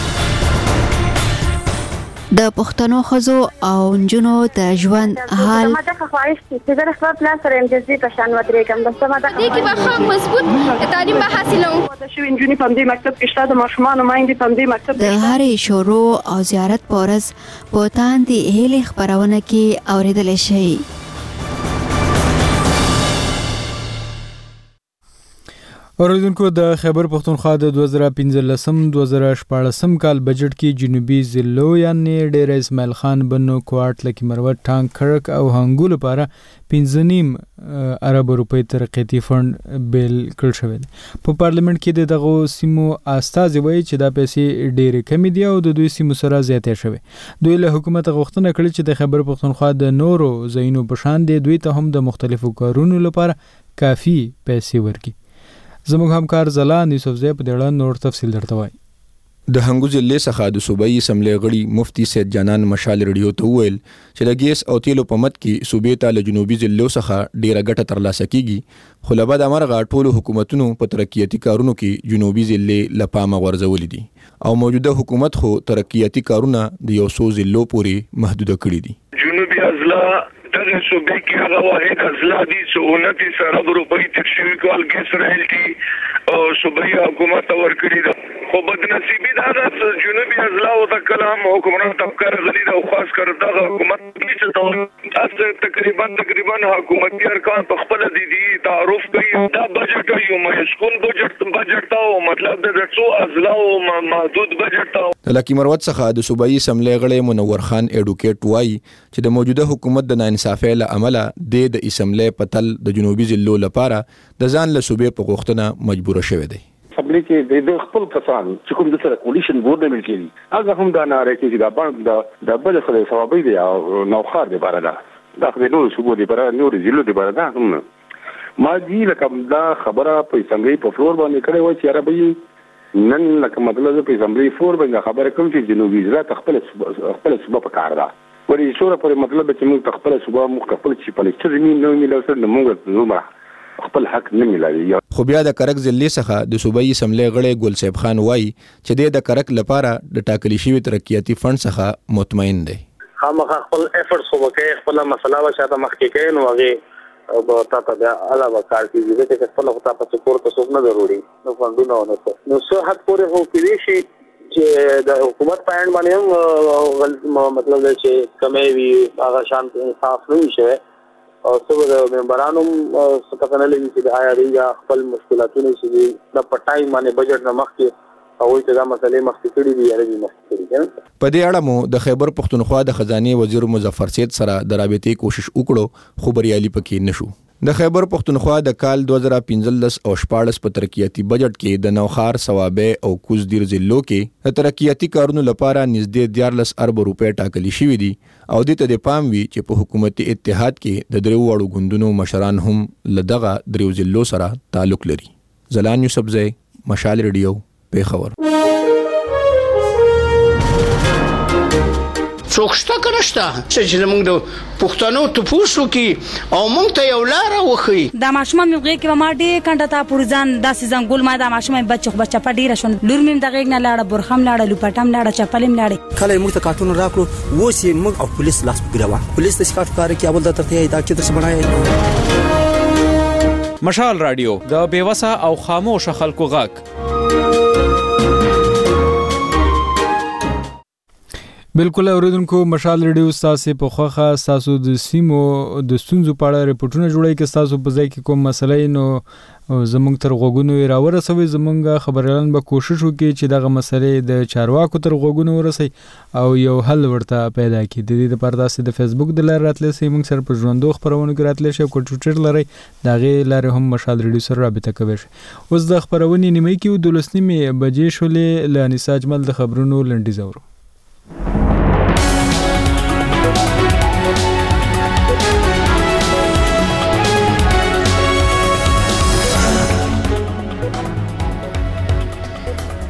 د پښتنو ښځو او نجونو د ژوند حال ما ته خواهش دي چې زه خپل پلان سره امتیازي په شان ودرېږم. بس ما ته دې کې به ښه مضبوط تعلیم به حاصلوم. د شوي نجونې په دې مکتب کې شته، د ماشومانو میندې په دې مکتب د هرې شروع او زیارت په ورځ په تاندې هیلې خپرونه کې اورېدلی شئ. اوریدونکو، د خیبر پختونخوا د دوه زره پنځلسم دوه زره شپاړسم کال بجټ کې جنوبي ضلعو یعنې ډېره اسماعیل خان، بنو، کوټ، لکي مروت، ټانک، کړک او هنګو لپاره پنځه نیم ارب روپۍ ترقیتي فنډ بیل کړل شوی دی. په پارلیمنت کې د دغو سیمو استازي وایي چې دا پیسې ډېرې کمې دي او د دوی سیمو سره زیاتې شوې. دوی له حکومت غوښتنه کړې چې د خیبر پختونخوا د نورو ځایونو په شان دی دوی ته هم د مختلفو کارونو لپاره کافي پیسې ورکړي. زموږ همکار زلان یوسفزی په دې اړه نور تفصیل درته وایي. د هنګو ضلع څخه د صوبایي اسمبلی غړي مفتي سید جانان مشال ریډیو ته وویل چې د ګیس او تیلو په مت کې صوبې ته له جنوبي ضلعو څخه ډیره ګټه ترلاسه کیږي، خو له بده مرغه ټولو حکومتونو په ترقیاتي کارونو کې جنوبي ضلع له پامه غورځولي دي او موجوده حکومت خو ترقیاتي کارونه د یو څو ضلعو پورې محدوده کړي دي. جنوبي اضلاع دغه صوبې کې هغه واحد اضلاع دي چې اونتیس ارب روپۍ تشویق کال ګیس رایلټي او صوبایي حکومت ورکړي ده. خو بدنصیبي دا ده چې جنوبي اضلاع او د کلام حکمران طبقه غلي ده او خاص کر دغه حکومت چې تقریبا تقریبا حکومتي ارکان په خپل دي دي تعارف کوي. دا بجټ یو مشکل بجټ بجټ او مطلب د څو اضلاع او محدود بجټ. د لکي مروت څخه د صوبایي اسمبلی غړي منور خان اډوکیټ وایي چې د موجوده حکومت د ناانصافۍ له امله د اسمبلی پتل د جنوبي ضلعو لپاره د ځان له صوبې په غوښتنه مجبور شوی دی. اسمبلی کې د خپل کسان چې کوم د سره کولیشن بورډ نه ملکي هغه هم دا ناره کوي چې دا باندې د بل سره ثوابي دی او نوخار دی بارا دا د نور صوبو دی بارا نور ضلعو دی بارا دا هم ما دي لکه دا خبره په اسمبلی په فلور باندې کړې و چې عربي نن لکه مطلب په اسمبلی فور باندې خبره کوم چې جنوبي ضلع خپل خپل صوبه په کار ده ورې شوره پر مطلب چې موږ خپل صوبه موږ خپل چې پالیسټر زمين نو ملو سره موږ نو خپل حق نه ملایي. خو بیا د کرک ضلع څخه د صوبایي اسمبلی غړی ګل صاحب خان وایي چې د کرک لپاره د ټاکلي شوي ترقیاتي فنډ څخه مطمئن دی. خامخا خپل افورټس وکړي، خپل مسله وشاته مخکې کوي نو هغه او تاسو د علاوه کار کوي چې خپل خپل په سپورت څه نه ضروري نو فندونه نه نو څه حد پورې هو کوي چې د حکومت پاین باندې هم مطلب دی چې کمې وي هغه شان انصاف نه وي شوی او څه د ممبرانو څه کتنه لګي چې آیا ریجا خپل مشکلاتونه چې د پټای باندې بجټ نه مخکې او چې دا مسلې مخکې کړي دي یا نه مخکې کړي. په دې اړه مو د خیبر پختونخوا د خزانه وزیر مظفر سید سره د رابطې کوشش وکړو خو بریالي پکې نشو. د خیبر پختونخوا د کال دوه زره پنځلس او شپاړس په ترقیاتي بجټ کې د نوخار، صوابه او کوز دیر ضلعو کې د ترقیاتي کارونو لپاره نږدې دیارلس ارب روپۍ ټاکلي شوي دي او دې ته د پام وي چې په حکومتي اتحاد کې د دریو وړو ګوندونو مشران هم له دغه دریو ضلعو سره تعلق لري. زلان یوسفزی، مشال ریډیو، پیښور. څوک شته که نشته چې زموږ د پښتنو تپوس وکړي او موږ ته یو لاره وښیي. دا ماشومان مې غېږ کې به ما ډېر کنډه تا پورې ځان داسې ځنګول ما دا ماشومان مې بچ خو چپه ډېره شوه لور مې هم د غېږ نه لاړه، برخه هم لاړه، لوپټه هم لاړه، چپلې هم لاړې. کله یې موږ ته کارټونه راکړو اوس یې موږ او پولیس لاس په ګروان پولیس د سکاټ کار کې اول د ترته دا چې درس بنای. مشال رادیو د بیوسه او خاموش خلکو غږ. بالکل اوریدونکو، مشال ریډیو تاسو په خوخه تاسو د سیمو د ستونزو په اړه ریپورتونه جوړوي که تاسو په ځای کې کوم مسله نو زمونږ تر غوګونو راورسوي. زمونږ خبريالان به کوشش وکړي چې دغه مسلې د چارواکو تر غوګونو ورسي او یو حل ورته پیدا کړي. د دې لپاره تاسو د فیسبوک د لارې راتللی سئ، موږ سره په ژوندو خبرونو کې راتللی شئ، او ټویټر لرئ د هغې لارې هم مشال ریډیو سره رابطه کولی شئ. اوس د خپرونې نیمایي کې دولس نیمې بجې شولې. له انیسا اجمل د خبرونو لنډیز اورو.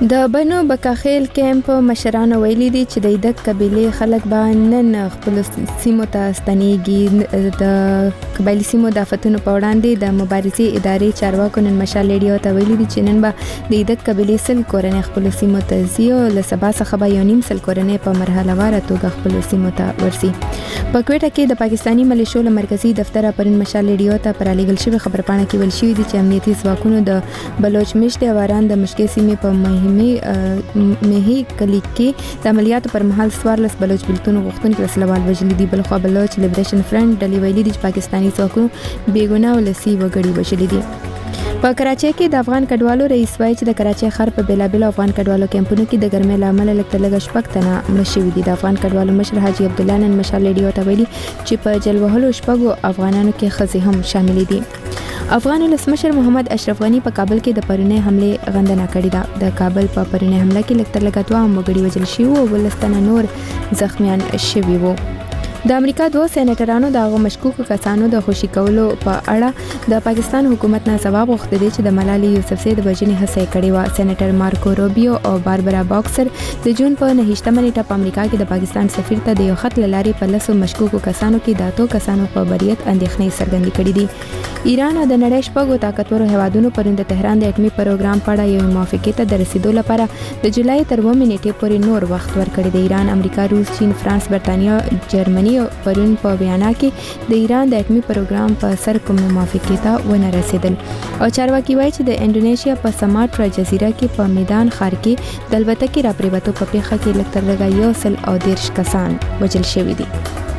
د بنو بکاخیل کیمپ مشرانو ویلي دي چې د دک قبيله خلک به نن خپل سیمو ته ستنېږي. د قبایلي سیمو د آفتونو په وړاندې د مبارزې ادارې چارواکو نن مشال ریډیو ته ویلي دي چې نن به د دک قبيله سل کورنۍ خپل سیمو ته ځي او له سبا څخه به یو نیم سل کورنۍ په مرحله واره توګه خپل سیمو ته ورسي. په کوټه کې د پاکستاني ملیشو له مرکزی دفتر پرون مشال ریډیو ته پر لګل شوی خبرپاڼه کې ویل شوی دي چې امنیتي ځواکونو د بلوچ مشت واران د مشکې سیمې په مهمه مهي کلی کې د عملیاتو پر مهال سوارلس بلوچ بلتون غوښتونکي وسلوال وژلي دي. بلخوا بلوچ لیبریشن فرنٹ ډلې ویلي دي چې پاکستاني ځواکونو بېګناه ولسي وګړي وژلي دي. په کراچۍ کې د افغان کډوالو رئیس وایي چې د کراچۍ ښار په بیلابیلو افغان کډوالو کیمپونو کې د ګرمۍ له امله لږ تر لږه شپږ تنه مړه شوي دي. د افغان کډوالو مشر حاجي عبدالله نن مشال ریډیو ته ویلي چې په جل وهلو شپږو افغانانو کې ښځې هم شاملې دي. افغان ولسمشر محمد اشرف غنی په کابل کې د پرونی حمله غندنه کړې ده. د کابل په پرونی حمله کې لږ تر لږه دوه وګړي وژل شوي او ولس تنه نور زخمیان شوي وو. د امریکا دوه سېنیټرانو د هغو مشکوکو کسانو د خوشي کولو په اړه د پاکستان حکومت نه ځواب غوښتي دي چې د ملالۍ یوسفزۍ د وژنې هڅه کړې وه. سېنیټر مارکو روبیو او باربرا باکسر د جون په نهشتمه نیټه په امریکا کې د پاکستان سفیر ته د یو خط له لارې په لسو مشکوکو کسانو کې د اتو کسانو په بریت اندېښنې څرګندې کړې دي. ایران او د نړۍ شپږو طاقتورو هیوادونو پرون د تهران د اټومي پروګرام په اړه یو موافقې ته د رسیدو لپاره د جولای تر اوومې نیټې پورې نور وخت ورکړی دی. ایران، امریکا، روس، چین، فرانس، برتانیا، جرمني پرون په بیان کې د ایران د اټومي پروګرام په سر کوم موافقې ته ونه رسیدل. او چارواکي وایي چې د انډونیشیا په سماټرا جزیره کې په میدان ښار کې د الوتکې راپریوتو په پیښه کې لږ تر لږه یو سل او دېرش کسان وژل شوي دي.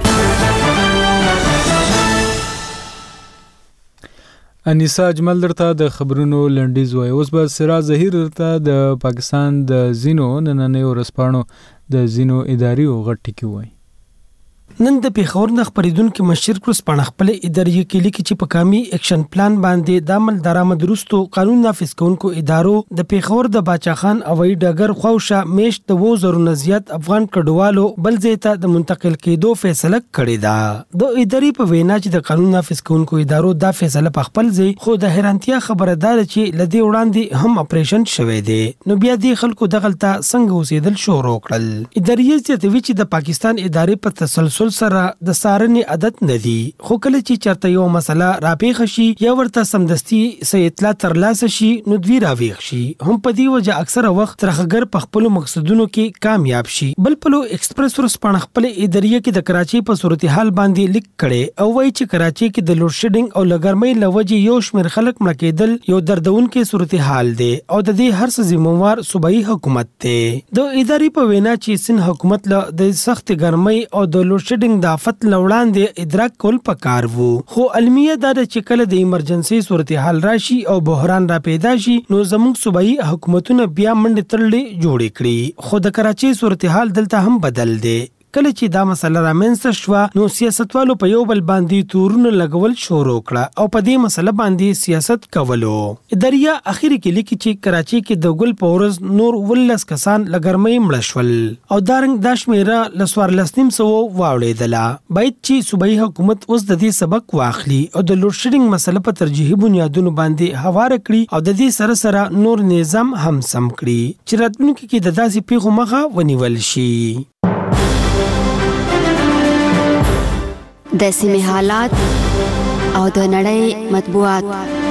انیسا اجمل درته د خبرونو لنډیز وای. اوس به سراج ظهیر درته د پاکستان د زینو نننۍ ورځپاڼو د زینو اداري او غټ ټکی وای. نن د پیښور نه خبرېدونکو مشر کروس پاڼه خپل اداري کې لیکي چې په کامي اکشن پلان باندې د عمل درآمد وروستو قانون نافذ کوونکو ادارو د پیښور د باچا خان هوایي ډګر خوښه میشت د وو زرو زیات افغان کډوالو بل ځای ته د منتقل کېدو فیصله کړې ده. د اداري په وینا چې د قانون نافذ کوونکو ادارو دا فیصله په خپل ځای خو د حیرانتیا خبره ده چې لدی وړاندې هم اپریشن شوی دی نو بیا د خلکو دغلطه څنګه اوسېدل شروع کړل. اداري زیاتوي چې د پاکستان ادارې په تسلسل سره د سارنې عادت نه دي خو کله چې چرته یو مسله راپېښ شي یا ورته سمدستي سې اطلاع ترلاسه شي نو دوی راويخ شي. هم په دې وجه اکثره وخت ترخګر په خپل مقصدونو کې کامیاب شي. بل پلو ایکسپریس ورسپانه خپل اداريه کې د کراچي په صورتحال باندې لیک کړي او وایي چې کراچي کې د لوډ شیډینګ او لګرمۍ لوجه یو شمېر خلک مړه کېدل یو دردونکې صورتحال دی او د دې هر څه ذمہوار صوبایي حکومت دی. د اداري په وینا چې سن حکومت له د سخت ګرمۍ او د لوډ شیډینګ د افت لوړاندې ادراک کول پکار وو خو المیه دا چې کله د ایمرجنسي صورتحال راشي او بحران را پیدا شي نو زموږ صوبایي حکومتونه بیا منډه ترلې جوړې کړي خو د کراچي صورتحال دلته هم بدل دی. کله چې دا مسله رامنځته شوه نو سیاستوالو په یو بل باندې تورونه لګول شروع کړه او په دې مسله باندې سیاست کولو. اداريه اخیری کې لیکي چې کراچي کې د ګل پورز نور ولس کسان لګرمۍ مړ شول او دارنګ د شمیره لسوار لسنیم سو واوړېدله. باید چې صوبایي حکومت اوس د دې سبق واخلي او د لوډ شیډینګ مسله په ترجیحي بنیادونو باندې هوار کړي او د دې سره سره نور نظام هم سم کړي چې راتلونکي کې د داسې پیښو مخه ونیول شي. د سیمې حالات او د نړۍ مطبوعات.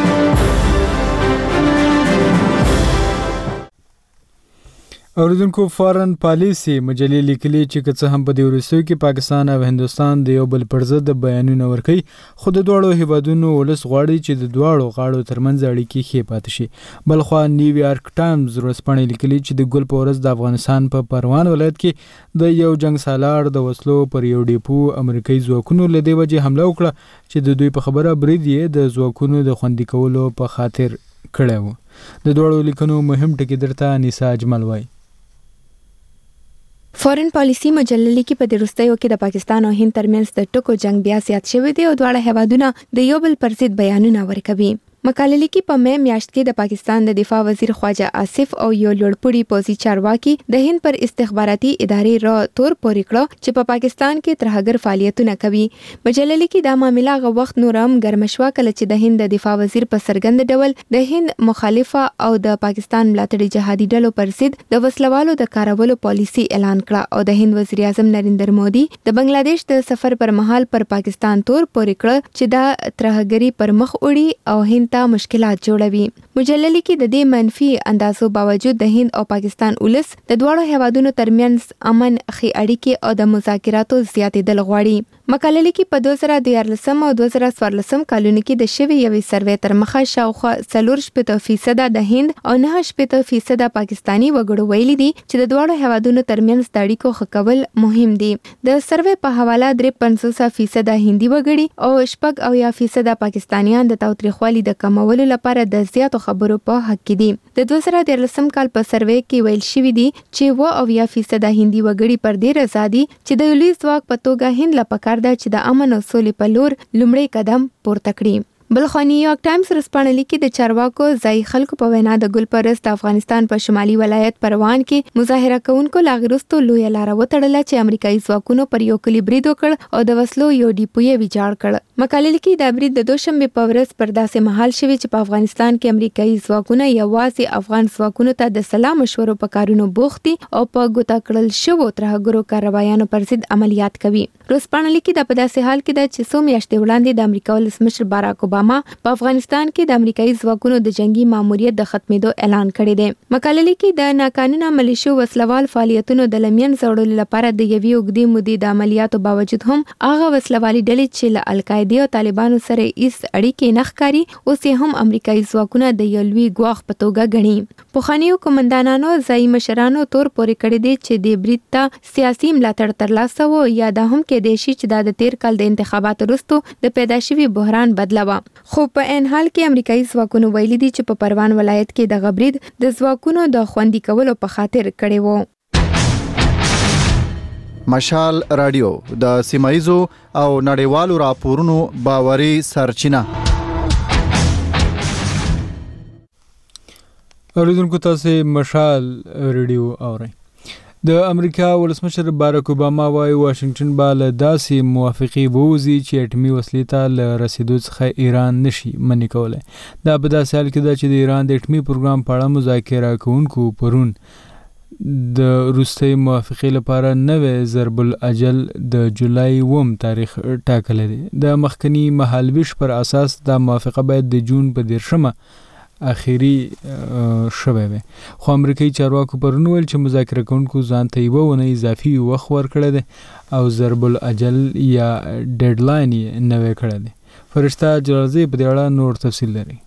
اوریدونکو فارن پالیسی مجلې لیکلي چې که څه هم په دې وروستیو کې پاکستان او هندوستان د یو بل پر ضد بیانونه ورکوي خو د دواړو هیوادونو ولس غواړي چې د دواړو غاړو ترمنځ اړیکې ښې پاتې شي. بلخوا نیویارک ټایمز ورځپاڼې لیکلي چې د ګل په ورځ د افغانستان په پروان ولایت کې د یو جنگ سالار د وسلو پر یو ډیپو امریکایي ځواکونو له دې وجې حمله وکړه چې د دوی په خبره برید یې د ځواکونو د خوندي کولو په خاطر کړی و. د دواړو لیکنو مهم ټکي درته انیسا اجمل وایي. فارن پالیسی مجله لیکي په د وروستیو کې د پاکستان او هند ترمنځ د ټکو جنگ بیا زیات شوی دی او دواړه هیوادونه د یو بل پر ضد بیانونه ورکوي. مقاله لیکي په مې میاشت کې د پاکستان د دفاع وزیر خواجه آصف او یو لوړپوړي پوځي چارواکي د هند پر استخباراتي ادارې را تور پورې کړ چې په پاکستان کې ترهګر فعالیتونه کوي. مجله لیکي دا معاملې غو وخت نورم ګرمشوا کله چې د هند د دفاع وزیر په سرګند ډول د هند مخالفه او د پاکستان ملاتړي جهادي ډلو پر ضد د وسلوالو د کارولو پالیسي اعلان کړه او د هند وزیر اعظم نریندر مودي د بنگلاديش د سفر پر مهال پر پاکستان تور پورې کړ چې دا ترهګری پر مخ وړي او هند ته مشکلات جوړوي. مجله لیکي د دې منفي اندازو باوجود د هند او پاکستان ولس د دواړو هیوادونو ترمنځ امن خي اړیکې او د مذاکراتو زیاتېدل غواړي. مقاله لیکي په دوه زره دیارلسم او دوه زره څوارلسم کلونو کې د شوی یوې سروې تر مخه شاوخوا څلور شپږ فیصد د هند او نه شپږ فیصد پاکستانی وګړو ویلي دي چې د دواړو هیوادونو ترمنځ د اړیکو ښه کول مهم دي. د سروې په حواله درې پنځوس فیصد هندي وګړي او شپږ اویا فیصد پاکستانیان د تاوتریخوالي د کمولو لپاره د زیاتو خبرو په حق کې دي. د دوه زره دیارلسم کال په سروې کې ویل شوی دی چې و اویا فیصد هندي وګړي پر دې رضا دي چې د یولي ځواک په توګه هند لپاره دا چې د امن او سولې په لور لومړی قدم پورته کړي. بلخو نیویارک ټایمز رسپانه لیکي د چارواکو ځای خلکو په وینا د ګلپرست د افغانستان په شمالي ولایت پروان کې مظاهره کوونکو لاغرستو لوی لار وتړله چې امریکایي ځواکونو پر یو کلی برید وکړ او د وسلو یو ډیپو یې ویجاړ کړ. مقاله لیکي د برید د دوشنبه په ورځ پر داسې مهال شوی چې په افغانستان کې امریکایي ځواکونه یوازې افغان ځواکونو ته د سلام مشورو په کارونو بوخت دي او په ګوتا کړل شوو ترهګرو کاروایانو پر ضد عملیات کوي. رسپانه لیکي د په داسې حال کې د چې څو میاشتې وړاندې د امریکا ولسمشر باراک اوباما په افغانستان کې د امریکایي ځواکونو د جنگي ماموریت د ختمېدو اعلان کړی دی. مقاله لیکي د ناقانونه ملیشو وسلوال فعالیتونو د لمن زړولو لپاره د یوې اوږدې مودې د عملیاتو باوجود هم هغه وسلوالي ډلې چې له القاعده او طالبانو سره هیڅ اړیکې نه ښکاري اوس یې هم امریکایي ځواکونه د یو لوی ګواښ په توګه ګڼي. پخوانیو قومندانانو ځایي مشرانو تور پورې کړی دی چې د برید ته سیاسي ملاتړ ترلاسه و یا دا هم کېدای شي چې دا د تیر کال د انتخاباتو وروسته د پیدا شوي بحران بدله و. خو په ان حال کې امریکایي ځواکونو ویلي دي چې په پروان ولایت کې د غبرید د ځواکونو د خوندي کولو په خاطر کړي وو. مشال رادیو د سیمایزو او نړیوالو راپورونو باوري سرچینه. اوریدونکو تاسو مشال رادیو اورئ. د امریکا ولسمشر باراک اوباما وايي واشنگټن به له داسې موافقې ووځي چې اټومي وسلې ته له رسیدو څخه ایران نشي منې کولی. دا په داسې حال کې ده چې د ایران د اټومي پروګرام په اړه مذاکره کوونکو پرون د وروستۍ موافقې لپاره نوی ضرب الاجل د جولای اووم تاریخ ټاکلی دی. د مخکني مهالویش پر اساس دا موافقه باید د جون په دیرشمه اخیری شوه وي. خو امریکایي چارواکو پرون ویل چې مذاکره کوونکو ځان ته یوه ونه اضافي وخت ورکړی دی او ضرب الاجل یا ډیډلاین یې نوی کړی دی. فرشته جلالزی په دې اړه نور تفصیل لري.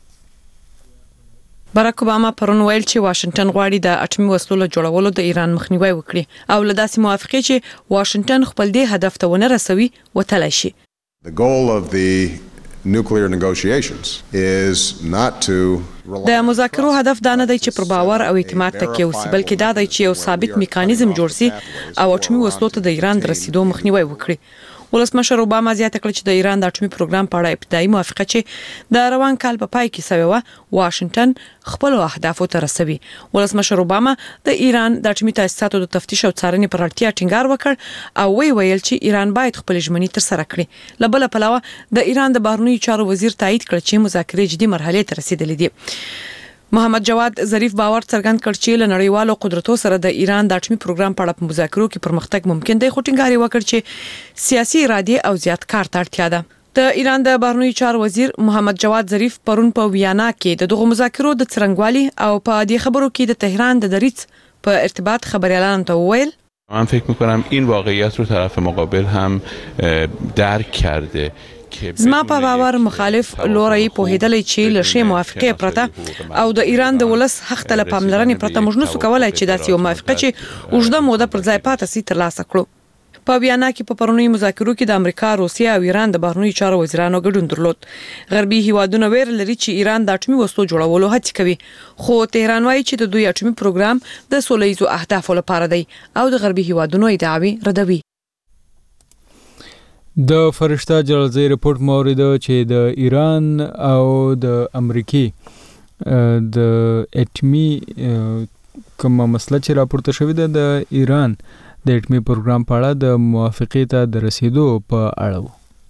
باراک اوباما پرون ویل چې واشنگټن غواړي د اټومي وسلو له جوړولو د ایران مخنیوي وکړي او له داسې موافقې چې واشنگټن خپل دې هدف ته ونه رسوي وتلی شي. The goal of the nuclear negotiations is not to د مذاکرو هدف دا نه دی چې پر باور او اعتماد تکیه وسی بلکې دا دی چې یو ثابت میکانیزم جوړ شي او اټومي وسلو ته د ایران د رسیدو مخنیوي وکړي. ولسمشر اوباما زیاته کړه چې د ایران د اټومي پروګرام په اړه ابتدایي موافقه چې د روان کال په پای کې شوې و واشنگټن خپل اهدافو ته رسوي. ولسمشر اوباما د ایران د اټومي تاسیساتو د تفتیش او څارنې پر اړتیا ټینګار وکړ او وی ویل چې ایران باید خپل ژمنې تر سره کړي. له بل پلوه د ایران د بهرنیو چارو وزیر تایید کړ چې مذاکرې جدي مرحله ته رسیدلې دي. محمد جواد ظریف باور څرګند کړ چې له نړیوالو قدرتو سره د ایران د اټومي پروګرام په اړه په مذاکرو کې پرمختګ ممکن دی. خو ټینګار وکړ چې سیاسي اراده او زیات کار ته اړتیا ده. د ایران د بهرنیو چارو وزیر محمد جواد ظریف پرون په ویانا کې د دغه مذاکرو د څرنګوالي او په دې خبرو کې د تهران د دریڅ په ارتباط خبريالانو ته وویل من فکر می‌کنم این واقعیت رو طرف مقابل هم درک کرده. زما په باور مخالف لوري په هیدلې چې لشه موافقه پرته او د ایران د ولس حق ته پاملرنې پرته موږ نسو کولای چې داسې موافقه چې اوږده موده پر ځای پاتې سي ترلاسه کړو. په ویانا کې په پرونی مذاکرو کې د امریکا، روسیه او ایران د بهرنیو چارو وزیرانو ګډون درلود. غربي هیوادونه ویل لري چې ایران د اټومي وسلو جوړولو هڅه کوي، خو تهران وايي چې د دوی اټومي پروګرام د سولهییزو اهدافو لپاره دی او د غربي هیوادونو ادعاوې ردوي. د فرشته جلزی رپورت مورید چې د ایران او د امریکای د اټمی کومه مسله چې راپورته شوې ده د ایران د اټمی پروګرام په اړه د موافقې ته د رسیدو په اړه.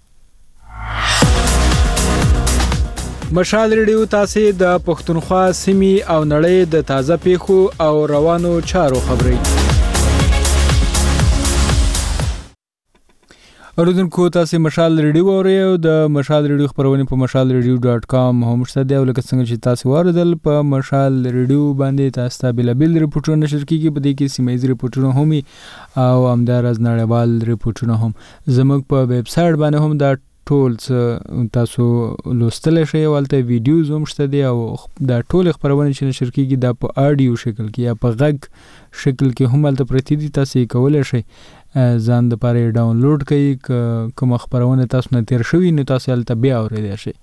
مشال ریډیو تاسو د پښتونخوا سیمې او نړۍ د تازه پیښو او روانو چارو خبري اوریدونکو تاسو مشال ریډیو اورئ او د مشال ریډیو خبرونه په مشال ریډیو ډاټ کام هم شته دی او لکه څنګه چې تاسو واردل په مشال ریډیو باندې تاسو ته بل بل ریپورتونه نشر کیږي په دې کې سیمایي ریپورتونه هم او همدار از نړیوال ریپورتونه هم زموږ په ویب سټ باندې هم دا ټول تاسو لوستل شئ ولته ویډیوز هم شته دی او دا ټول خبرونه چې نشر کیږي دا په اډیو شکل کې یا په غږ شکل کې هم ولته پرتی دي تاسو کولای شئ ځان د پاره ډاونلوډ کړئ کوم خبرونه تاسو نه تیر شوی نو تاسو هلته بیا اورئ شئ.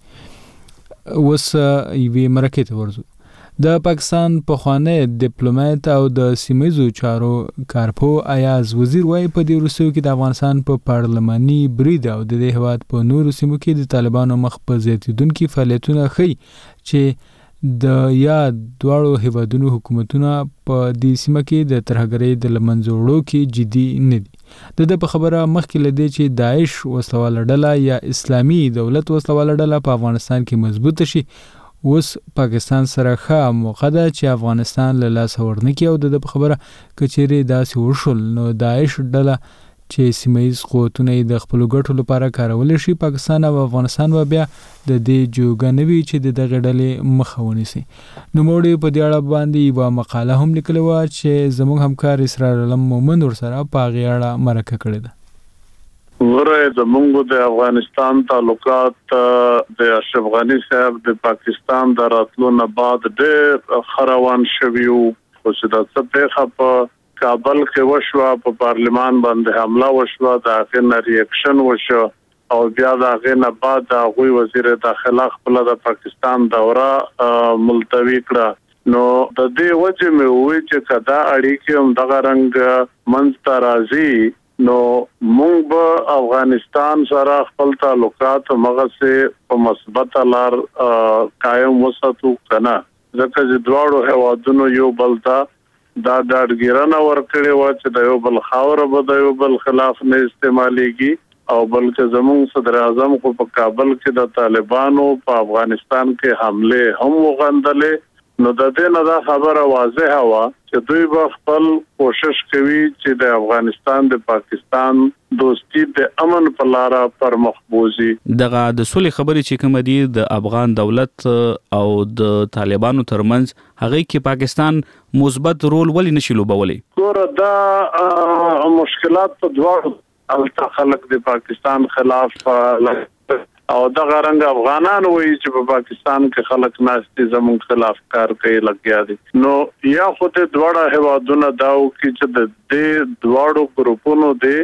وس یوه مرکه ته ورزو د پاکستان پخوانی ډیپلوماټ او د سیمایي چارو کارپو ایاز وزیر وايي په دې وروستیو کې د افغانستان په پارلماني برید او د دې هواد په نورو سیمو کې د طالبانو مخ په زیاتیدونکو فعالیتونو ښيي چې د یا دواړو هیوادونو حکومتونه په دې سیمه کې د ترهګرۍ د لمنځوړو کې جدي نه دي. د د په خبره مخکې لدی چې داعش وسلواله ډله یا اسلامي دولت وسلواله ډله په افغانستان کې مضبوط شي اوس پاکستان سره ښه موقع ده چې افغانستان له لاس ورنکي او د په خبره کچېری داسې وشول نو داعش ډله چې سیمایي قوتونه د خپل ګټو لپاره کارول شي پاکستان او افغانستان و بیا د دې جوګنوي چې د دغه ډلې مخه ونیسي. نو موږ په دې اړه باندې یو مقاله هم لیکلې و چې زموږ همکار اسرار علم مومن ور سره په غیړه مرکه کړې ده. ورته زموږ د افغانستان تعلقات د اشرف غنی صاحب د پاکستان د راتلو نه بعد ډېر خروان شویو خو چې د څه په کابل کې وشو په پارلمان باندې حمله وشو د اخر نه ریاکشن وشو او بیا د اخر نه بعد د غوي وزیر داخله خپل د پاکستان دوره ملتوی کړه نو د دې وجه مې وې چې کدا اړیکې هم دغه رنګ منځ راځي نو موږ به افغانستان سره خپل تعلقات مغسه په مثبت لار قائم وساتو کنه ځکه چې دواړو هوادونو یو بلتا دا داډګیرانه ورکړې و چې د یو بل خاور به د یو بل خلاف نه استعماليږي او بلکې زموږ صدر اعظم کو په کابل کې د طالبانو په افغانستان کې حمله هم وغندلې نو د دې نه دا خبره واضحه و چې دوی به خپل کوشش کوي چې د افغانستان د پاکستان دوستي د امن په لار پر مخبوزي. دغه د سولې خبرې چې کوم دي د افغان دولت او د طالبانو ترمنځ هغه کې پاکستان مثبت رول ولې نشي لوبولی؟ ګوره دا مشکلات په دواړو الته خلک د پاکستان خلاف او دا غرنګ افغانان وایي چې په پاکستان کې خلک ناشتي زموږ خلاف کار کوي لګیا دي نو یا خو ته دواړه هوادونه داو کې چې د دې دواړو ګروپونو دي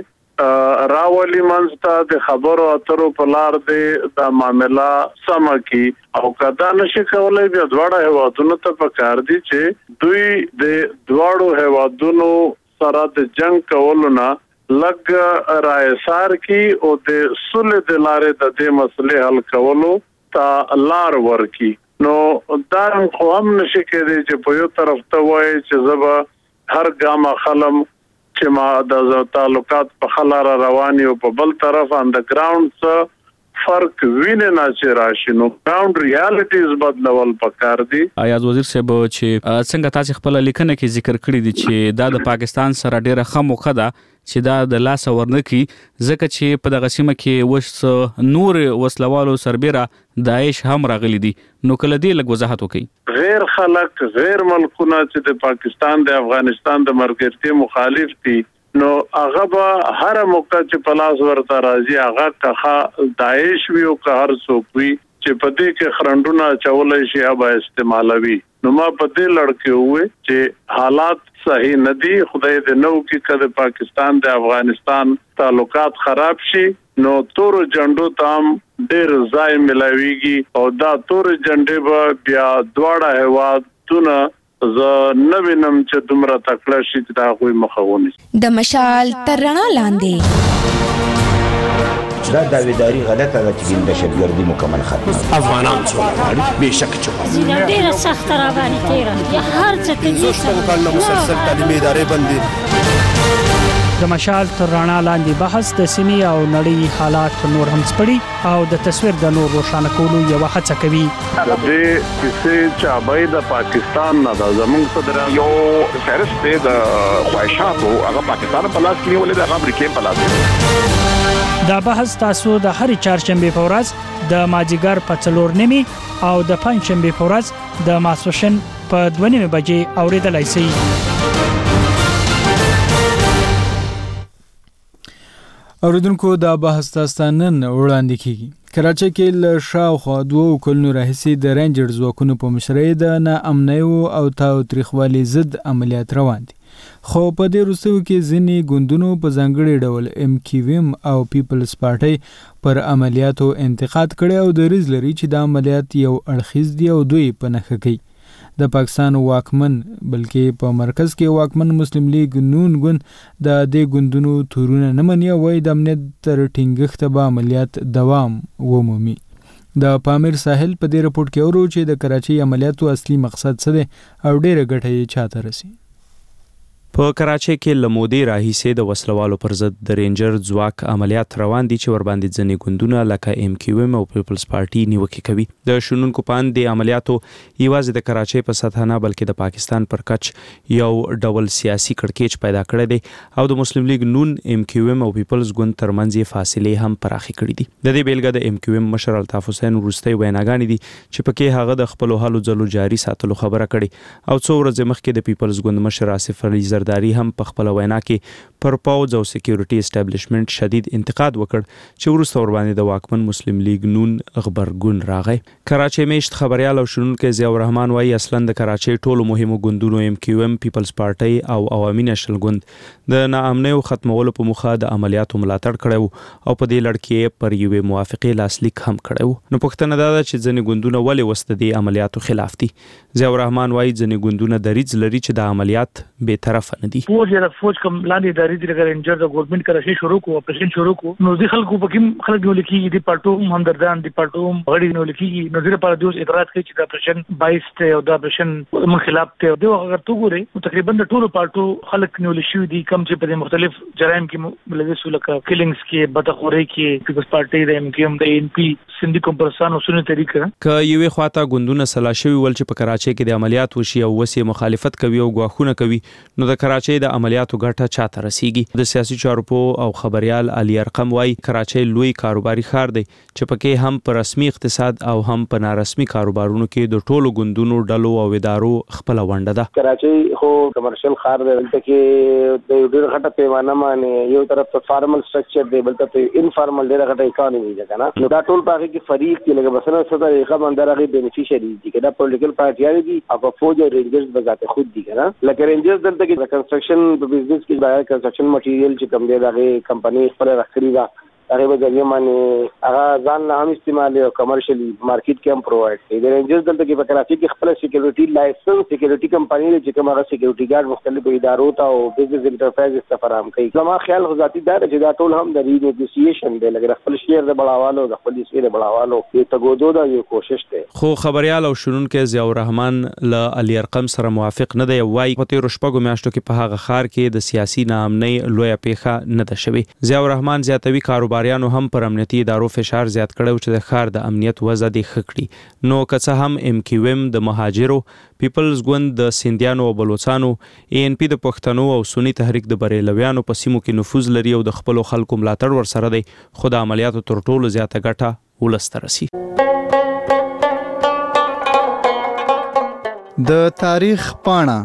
راولي منځته د خبرو اترو په لار دی د معاملې سم کی او کدا نشي کولای بیا دواړه هوادونو ته پکار دي چې دوی د دواړو هوادونو سره د جنگ کولو نه لګ رایسار کی او د صلح د لارې د دې مسلې حل کولو ته لار ورکی نو دا خو هم نشي کېدی چې په یو طرف ته وایي چې زبا هر ګام خلم چې ما د تعلقات په خلاره رواني او په بل طرف انډرګراوند څه فرق ویني نه چې راشي نو ګراوند ریالټیز بدلول پکار دي. ایاز وزیر صاحب چې څنګه تاسو خپل لیکنه کې ذکر کړی دي چې دا د پاکستان سره ډیره خموخه ده چې دا د لاس ورنکي ځکه چې په دغه سیمه کې وس نور وسلوالو سربېره داعش هم راغلي دي نو کله دې لږ وضاحت وکړي. غیر خلک غیر ملکونه چې د پاکستان د افغانستان د مرګرتي مخالف دي نو هغه به هر موقع چې پلاس ورته راځي هغه که داعش وي او که هر څوک وي چې په دې کې خرندونه چولای شي هغه استعمالوي نو ما په دې لړکه وې چې حالات صحیح ندي خدای دې نو کې کده پاکستان د افغانستان تعلقات خراب شي نو تور جنډو تام ډېر ځای ملاويږي او دا تور جنډې به بیا دواړه هوادونه ز نوینم چې دومره تکړه شي چې دا غوي مخاوني د مشال ترنا لاندې دا داویداری غلطه ده چې دهشتګردي مکمل ختمه. افغانان سوله غواړي بېشکه چې غواړي. ډېره سخته را باندې تېره یا هر څه کوي. زه شپږ کلونه مسلسل تعلیمي ادارې بندي. د مشال تر رڼا لاندې بحث د سیمې او نړۍ حالات نور هم سپړي او د تصویر د نور روښانه کولو یو هڅه کوي. د دې کیسې چابای د پاکستان نه د زمونږ صدر یو فهرست دی د خواهشاتو هغه پاکستان په لاس کې نیولې د امریکا په لاس کې. دا بحث تاسو د هرې چهارشنبه په ورځ د مازیګر په څلور نیمې او د پنځشنبه په ورځ د ماسپښین په دوه نیمې بجې اوریدلای شئ. اوریدونکو دا بحث تاسو نن وړاندې کیږي. کراچۍ کې له شاوخوا دوه کلونو راهیسې د رینجر ځواکونو په مشرۍ د ناامنیو او تاوتریخوالي ضد عملیات روان دي. خو په دې وروستیو کې ځینې ګوندونو په ځانګړي ډول ایم کیو ایم او پیپلز پارټۍ پر عملیاتو انتقاد کړی او دریځ لري چې دا عملیات یو اړخیز دي او دوی په نښه کوي. د پاکستان واکمن بلکې په مرکز کې واکمن مسلم لیگ نون ګوند د دې ګوندونو تورونه نه مني او وايي د امنیت تر ټینګښته به عملیات دوام ومومي. د پامیر ساحل په دې رپورټ کې اورو چې د کراچۍ عملیاتو اصلي مقصد څه دی او ډېره ګټه یې چاته رسي. په کراچۍ کې لمودي راهیسې د وسلوالو پر ضد د رینجر ځواک عملیات روان دي چې ور باندې ځینې ګوندونه لکه ایم کیو ایم او پیپلز پارټي نیوکې کوي. د شنونکو پاند د عملیاتو یوازې د کراچۍ په سطح نه بلکې د پاکستان پر کچ یو ډول سیاسي کړکېچ پیدا کړی دی او د مسلم لیگ نون ایم کیو ایم او پیپلز ګوند ترمنځ یې فاصلې هم پراخې کړې دي. د دې بیلګه د ایم کیو ایم مشر الطاف حسین وروستۍ ویناګانې دي چې پکې هغه د خپلو هلو ځلو جاري ساتلو خبره کړې او څو ورځې مخکې د پیپلز ګوند مشر آصف علي زرداری هم په خپل وینا کې پر پاوز او سکیورټي اسټابلیشمنت شدید انتقاد وکړ چې وروسته ور باندې د واکمن مسلم لیگ نون خبرګون راغی. کراچۍ میشت خبريال او شنونکو ضیاء الرحمن وايي اصلا د کراچۍ ټولو مهمو ګوندونو ایم کیو ایم پیپلز پارټي او عوامي نېشنل ګوند د ناامنیو ختمولو په موخه د عملیاتو ملاتړ کړو او په دې لړ کې پر یوې موافقې لاسلیک هم کړو. نو پوښتنه دا ده چې ځینې ګوندونه ولې وسته د عملیاتو خلاف دي. ضیاء الرحمن وايي ځینې ګوندونه دریځ لري چې د عملیات به طرفه نه دي. فوج یا فوج کوم لاندې ادارې د رینجر د ګورنمنت کراچۍ شروع کو اپریشن شروع کو نو ځکه خلکو پکې خلک نو لیکي د پټو همدردان د پټو غړي نو لیکي نو زیره پر دوس اعتراض کوي چې د اپریشن باییس ته او د اپریشن من خلاف ته دوه اگر تو ګوري تقریبا د ټولو پټو خلک نو لشي دي کم چې په مختلف جرایم کې ملوث ولکه کلینګز کې بدخوري کې پیپلز پارټي د ایم کیو ایم د ان پی سندي کومپرسان او سنت طریقه ک یوې خواته ګوندونه سلاشوي ول چې په کراچۍ کې د عملیات وشي او وسی مخالفت کوي او غواخونه کوي نو د کراچۍ د عملیاتو ګټه چاته رسیږي. د سیاسي چارو او خبريال علي ارقم وايي کراچۍ لوی کاروباري ښار دی چې پکې هم په رسمي اقتصاد او هم په نارسمي کاروبارونو کې د ټولو ګوندونو ډلو او ادارو خپل ونډه ده. کراچۍ خو کمرشل ښار دی دلته کې د ډېر غټه پیمانه باندې یو طرف ته فارمل سټرکچر دی بل طرف ته انفارمل ډېر غټه اکانومي ده کنه نو دا ټول پاره کې فریق کې لکه مثلا څه طریقه باندې راغلي بینیفیشري دي کدا پولیټیکل پارټیان دي او فوج او رینجرز بذات خود دي کنه لکه رینجرز دلته کې کنسټرکشن په بزنس کې باید کنسټرکشن مټیریل چې کم دی دغه کمپنی خپل راخري دا هغه به ځای باندې هغه ځان نه هم استعمال او کمرشلی مارکیټ کې هم پرووایډ کوي. د رینجرز دلته کې په کراچۍ کې خپل سکیورټي لایسنس سکیورټي کمپنی چې کوم هغه سکیورټي ګارد مختلفو ادارو ته او بزنس انټرپرایز ته فراهم کوي. زما خیال ذاتي دا چې دا ټول هم د رینیګوسییشن دی لکه خپل شیر د بڑاوالو د خپل شیر بڑاوالو یو تګودو دا یو کوشش دی. خو خبريال او شنونکو ضیاء الرحمن له علي ارقم سره موافق نه دی وايي په تیر شپږو میاشتو کې په هغه خار کې د سیاسي ناامنۍ لویه پیښه نه ده شوې. ضیاء الرحمن زیاتوي کاروباریانو هم پر امنیتي ادارو فشار زیات کړو چې د ښار د امنیت وضع دې ښه کړي. نو که څه هم ایم کیو ایم د مهاجرو پیپلز ګوند د سیندیانو او بلوچستانو ای ان پی د پښتنو او سنی تحریک د بریلویانو په سیمو کې نفوذ لري او د خپل خلکو ملاتړ ورسره دی خو د عملیاتو تر ټولو زیاته ګټه ولست رسي. د تاریخ پاڼه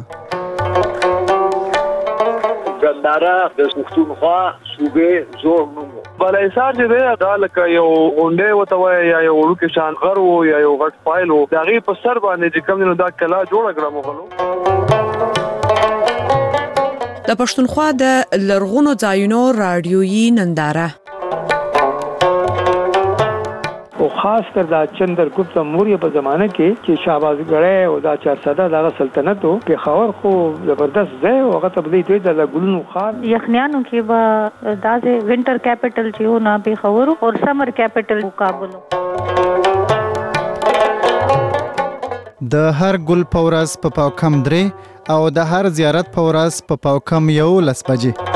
ګنداره د پښتونخوا صوبې زور نوم بلای سار چې دی دا لکه یو غونډې وته وای یا یو ورکه شان غر وو یا یو غټ فایل وو دا غي په سر باندې چې کوم نو دا کلا جوړه کړم غلو. د پښتونخوا د لرغونو ځایونو رادیويي ننداره او خاص کر دا چندرګپت موریا په زمانه کې چې شهباز غړی او دا چارساده دغه سلطنت په خاور خو زبردست ځای او هغه تبلیغ دوی د ګلونو خار یخنیانو کې به داسې وینټر کیپټل چې و نه په خاور او سمر کیپټل کابل. د هر ګل پورس په پاو کم درې او د هر زیارت پورس په پاو کم یو لس بجې.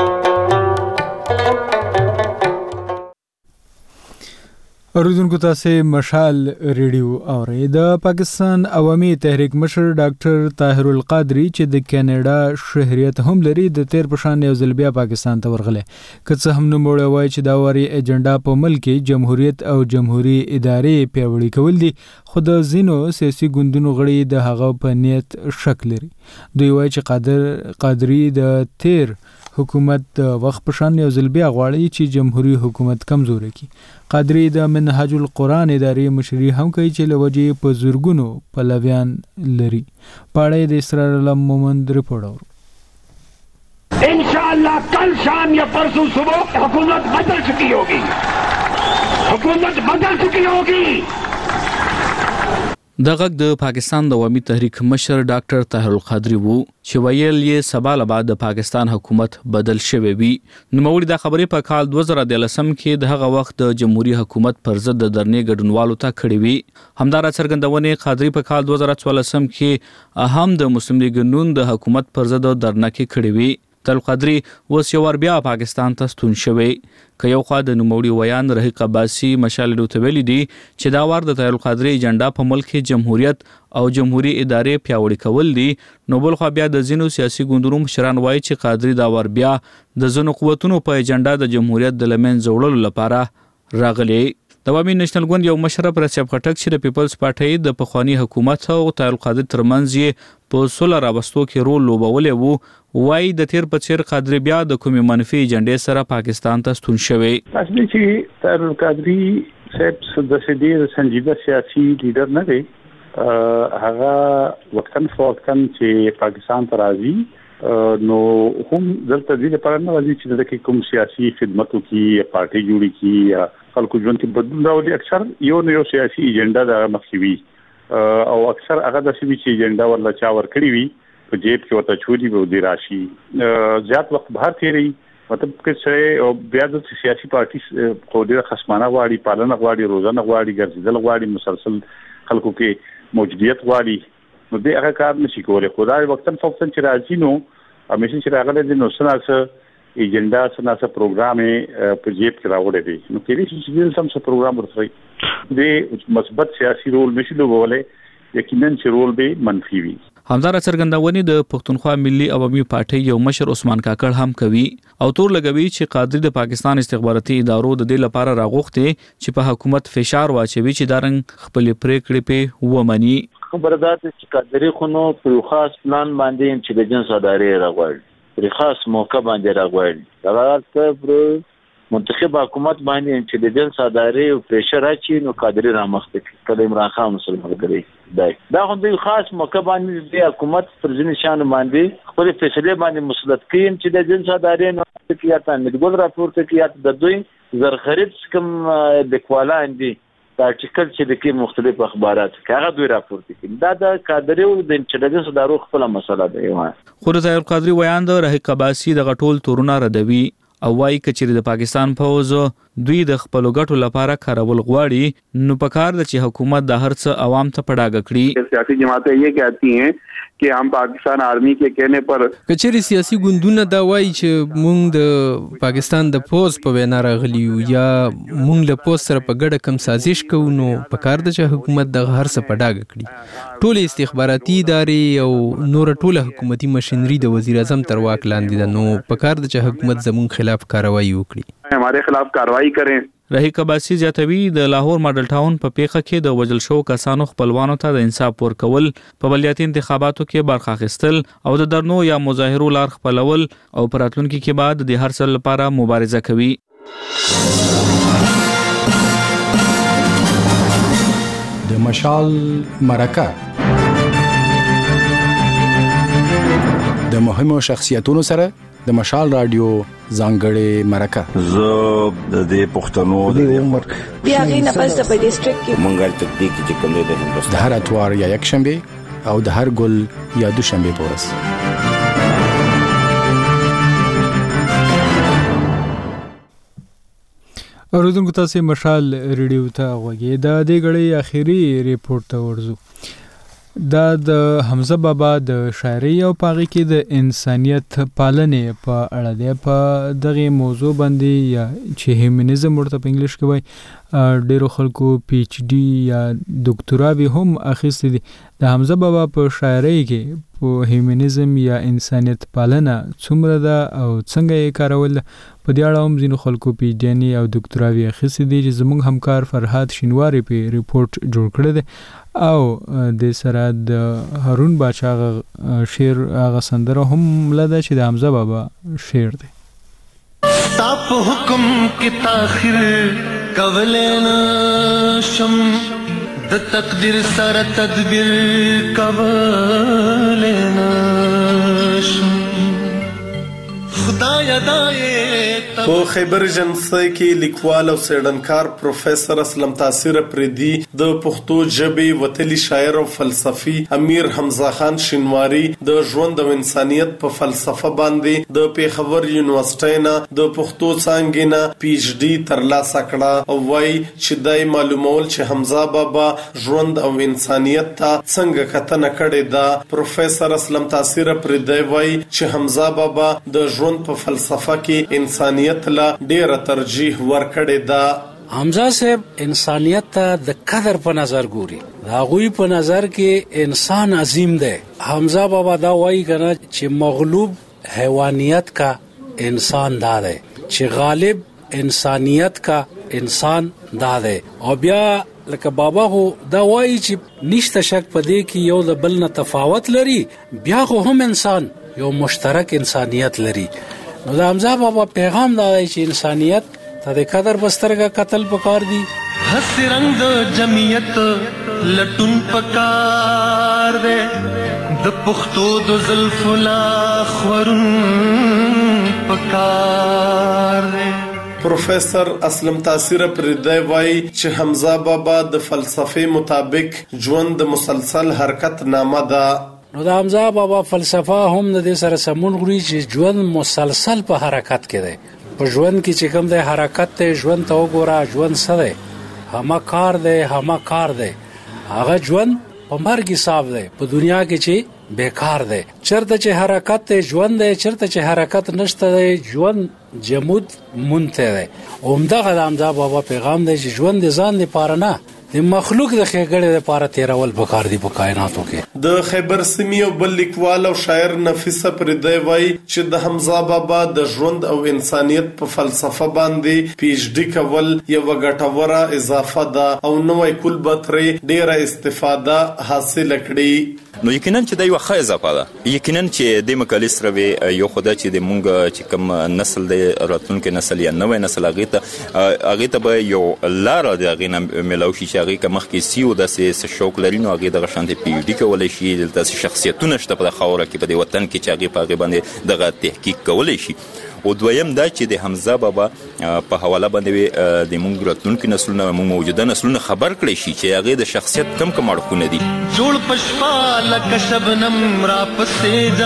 اوریدونکو تاسو مشال ریډیو اورئ. د پاکستان عوامي تحریک مشر ډاکټر طاهر القادری چې د کینیډا شهریت هم لري د تیر پشان یو ځل بیا پاکستان ته ورغله. که څه هم نوموړی وایي چې دا واري ایجنډا په ملک جمهوریت او جمهوریت ادارې پیاوړي کول دي، خو د ځینو سیاسي ګوندونو غړي د هغه په نیت شک لري. دوی وایي چې قادر قادری د تیر حکومت د وخت پشان یو ځل بیا غواړي چې جمهوریت حکومت کمزوري کړي. قادری د منهج القرآن ادارې مشري هم کوي چې لوجې په زورګونو پلویان لري. پاړې د اسرار الله مومند رپورټ اور इंशाअल्लाह कल शाम या परसों सुबह हुकूमत बदल चुकी होगी, हुकूमत बदल चुकी होगी. د غږ د پاکستان د عوامي تحریک مشر ډاکټر طاهر القادری وو چې ویل یې سبا له بعد د پاکستان حکومت بدل شوی وي. نوموړي دا خبرې په کال دوه زره دولسم کې د هغه وخت د جمهوریت حکومت پر ضد د درنې ګډونوالو ته کړې وي. همدارا څرګندونې قادری په کال دوه زره څوارلسم کې هم د مسلم لیگ نون د حکومت پر ضد درنه کې کړې وي. طاهر القادری اوس یو ور بیا پاکستان ته ستون شوی. که یو خوا د نوموړي ویان رحیق عباسي مشال ډوته ویلي دي چې دا وار د طاهر القادری ایجنډا په ملک جمهوریت او جمهوریت ادارې پیاوړي کول دي، نو بل خوا بیا د ځینو سیاسي ګوندونو مشران وایي چې قادری دا وار بیا د ځینو قوتونو په ایجنډا د جمهوریت د لمنځه وړلو لپاره راغلي. د عوامي نېشنل ګوند یو مشرف رسیب خټک چې د پیپلز پارټۍ د پخوانی حکومت او طاهر القادری ترمنځ یې په سوله راوستو کې رول لوبولی وو، وایي د تیر په څیر قادری بیا د کومې منفي ایجنډې سره پاکستان ته ستون شوی. اصلي چې طاهر القادری صاحب د سیدي سنجیده سیاسي لیډر نه دی. هغه وقتاً فوقتاً چې پاکستان ته راځي نو هم دلته دې لپاره نه راځي چې دغه کوم سیاسي خدماتو کې پارټي جوړي کی یا خلکو ژوند کې بدلون راوړي. اکثر یو نه یو سیاسي ایجنډا د مخکوي او اکثر هغه د سوي چې ایجنډا ورلا چا ور کړی وي په جیب کې ورته چوري به دی راشي. زیات وخت بهر تیری مطلب کې چې بیا د سیاسي پارټي خو ډیره خصمانه غواړي، پالنه غواړي، روزانه غواړي، ګرځیدل غواړي، مسلسل خلکو کې موجودیت غواړي. نو دې هغه کار نشي کولای. خدای وختن فوقتن چې راځي نو همیشه چې راغله د نو سناسه ایجنډا سناسه پروګرام په جیب کې راوړی دی. نو کېږي چې دې سم څه پروګرام ورسوي د مثبت سیاسي رول نشي لوبولای، یقینا چې رول به منفي وي. همدارا څرګندونې د پښتونخوا ملي عوامي پارټۍ یو مشر عثمان کاکړ هم کوي او تور لګوي چې قادری د پاکستان استخباراتي ادارو د دې لپاره راغوښتي چې په حکومت فشار واچوي چې دا رنګ خپل پریکړې په ومني. خبردار چې قادری خو نو په خاص پلان باندې چې د جنس ادارې راغوړي پر خاص موقع باندې راغوړي. دا راځي منتخب حکومت باندې چې د جنس ادارې او پریشر اچي نو قادری را مخته کله عمران خان مسلمان کړی دی. دا خو د خاص موقع باندې د حکومت پر ځینې شان باندې خپل فیصله باندې مسلط کین چې د جنس ادارې نو کې یا ته مدګول راپورته کې یا د دوی زر خرید کوم د کوالا اندي دا ارتیکل چې د کې مختلف اخبارات کې هغه دوی راپورته کوي. دا د قادری او د انټلیجنس ادارو خپل مسله ده. خو د طاهر القادری ویان د رحیق عباسي د غټول تورونه ردوي او وايي کچې د پاکستان فوز دوی د خپل ګټو لپاره کارول غواړي نو پکار د چې حکومت د هر څه عوام ته پډاګ کړي. سیاسي جماعتیں یہ کہتی ہیں کہ हम पाकिस्तान आर्मी के कहने पर کچېری سیاسي ګوندونه دا وایي چې مونږ د پاکستان د فوز په وینا راغلی یو یا مونږ له فوز سره په ګډه کم سازش کوو نو پکار د چې حکومت د هر څه پډاګ کړي. ټول استخباراتي ادارې او نور ټول حکومتي مشینری د وزیر اعظم تر واک لاندې ده نو پکار د چې حکومت زمون خلاف کاروایی وکړي، हमारे खिलाफ कार्रवाई करें. رحیق عباسي زیاتوي د لاهور ماډل ټاون په پیښه کې د وژل شو کسانو خپلوانو ته د انصاف ورکول، په بلدیاتي انتخاباتو کې برخه اخیستل او د درنو یا مظاهرو لار خپلول او په راتلونکي کې بعد د هر څه لپاره مبارزه کوي. د مشال مرکه د مهمو شخصیتونو سره د مشال رادیو ځانګړې مرکه زه د دې پښتنو د عمر بیا غینه پس د ډیسټریکټ کې مونږه تکتیک چې کوم د هندوستان د هر اتوار یا یک شنبه او د هر ګل یا دوشنبه په ورځ. اوریدونکو تاسو مشال ریډیو ته غوږی دا د غړي اخیری ریپورت ته ورزو. دا د حمزه بابا د شاعري او پاغي کې د انسانيت پالنې په اړه دی. په دغه موضوع باندې یا چې هیومنزم ورته په انګلیش کې وایي ډیرو خلکو پی ایچ ډي یا ډاکټرا به هم اخیستي دي. د حمزه بابا په شاعري کې په هیومنزم یا انسانيت پالنه څومره ده او څنګه یې کارول په دې اړه هم ځینو خلکو پی ایچ ډي او ډاکټرا وی اخیستي دي چې زموږ همکار فرهاد شینواری په ریپورت جوړ کړی دی او د سره د هارون باچا شعر هغه سندره هم لده چې د حمزه بابا شعر دی. تاپ حکم کی تاخیر کولین شم د تقدیر سره تدبیر کولین شم خدای دای په خیبر جنسي کې لیکوال او څېړنکار پروفیسور اسلم تاثیر پردي د پښتو ژبې وتلی شاعر او فلسفي امیر حمزه خان شینواری د ژوند او انسانيت په فلسفه باندې د پیښور یونیورسيټي نه د پښتو څانګې نه پی ایچ ډي ترلاسه کړه او وايي چې دای معلومول چې حمزه بابا ژوند او انسانيت ته څنګه کتنه کړې ده. پروفیسور اسلم تاثیر پردي وايي چې حمزه بابا د ژوند په فلسفه کې انسانيت لا ډیره ترجیح ورکړې ده. حمزه صاحب انسانيت ته د قدر په نظر ګوري. دا غوي په نظر کې انسان عظیم دی. حمزه بابا دا وایي کنه چې مغلوب حیوانیت کا انسان دا دی چې غالب انسانيت کا انسان دا دی. او بیا لکه بابا هو دا وایي چې نشته شک پدې کې یو د بل نه تفاوت لري بیا خو هم انسان یو مشترک انسانيت لري. نو د حمزه بابا پیغام دا دی چې انسانيت ته د قدر بسترګه قتل پکار دی. حس رنگ د جمعیت لټون پکار دی د پښتو د زلف لا خورون پکار دی. پروفیسور اسلم تاثیر پردی وایي چې حمزه بابا د فلسفه مطابق ژوند د مسلسل حرکت نامه ده. نو د حمزه بابا فلسفه هم د دې سره سمون غوړي چې ژوند مسلسل په حرکت کې دی. په ژوند کې چې کوم د حرکت ته ژوند ته وګوره ژوند څه دی همه کار دی همه کار دی. هغه ژوند په مرګ حساب دی په دنیا کې چې بیکار دی. چرته چې حرکت ته ژوند دی چرته چې حرکت نشته دی ژوند جمود مونته دی. همدغه د حمزه بابا پیغام دی چې ژوند ځان لپاره نه د مخلوق د خېګړې لپاره تیرول پکار دی په کائناتو کې. د خیبر سیمې او بل لیکوال او شاعر نفیسه پردی وایي چې د حمزه بابا د ژوند او انسانيت په فلسفه باندې پی ایچ ډي کول یو غټوره اضافه ده او نوې کول بتري ډیره استفاده حاصل کړي. نو یقینا چې دا یو ښه اضافه ده. یقینا چې د مقالې سره یو خدای چې د مونږ چې کوم نسل د راتلونکي نسل یا نوې نسل هغه ته هغه ته به یو لار د هغه نه ملو شي چې هغه کوم مخکې سیو د سه شوق لري نو هغه د شانتي پی ډي کولای شي د شخصیتونو شته په خوره کې په دې وطن کې چې هغه په هغه باندې دغه تحقیق کولای شي. او دویم دا چې د حمزه بابا په حواله باندې د مونږ راتلونکي نسلونه مونږ موجوده نسلونه خبر کړي شي چې هغه د شخصیت کم کم اړخونه دي. جوړ پشپا لکه شبنم را پسې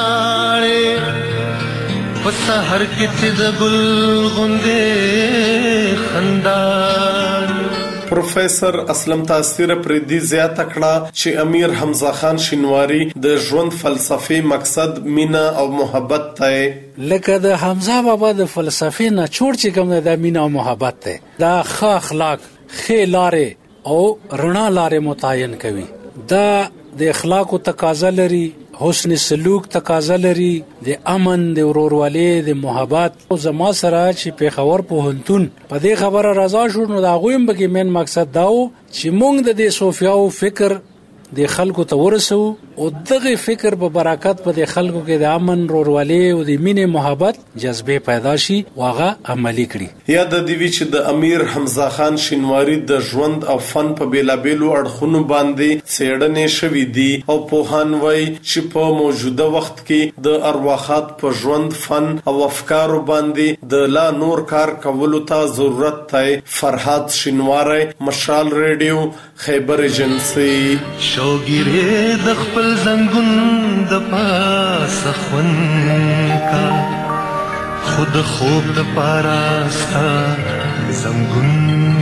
جاړې په سحر کې چې د ګل غوندې خندان. پروفیسور اسلم تاثیر پردي زیاته کړه چې امیر حمزه خان شینواری د ژوند فلسفي مقصد مینا او محبت ته لکه د حمزه بابا د فلسفي نه چور چې کوم د مینا او محبت ته دا ښه اخلاق ښه لارې او رڼا لارې متعین کوي. دا د اخلاق تقاضا لري حسن سلوک تقاضا لري د امن د ورورولۍ د محبت. او زما سره چې پیښور په هنتون په دې خبره رضا شو نو دا غویم به کې من مقصد داو چې مونږ د دې صوفیاو فکر د خلکو ته ورسو او دغه فکر په برکت په د خلکو کې د امن ورورولۍ او د مینې محبت جذبه پیدا شي واغه عملی کړي. یا د دیوی چې د امیر حمزه خان شینواری د ژوند او فن په بیلابېلو اړخونو باندې څېړنې شوې دي او پوهان وایي چې په موجوده وخت کې د ارواحات په ژوند فن او افکارو باندې د لا نور کار کولو ته ضرورت دی. فرهاد شینواری، مشال ریډیو، خیبر ایجنسی. شوګیره د خپل زنګون د پاس خون کا خود خوب د پاراستا زنګون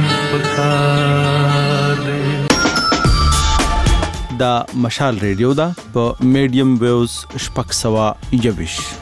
پکار دا مشال ریډیو دا په میډیم ویوز شپږ سوه یویش.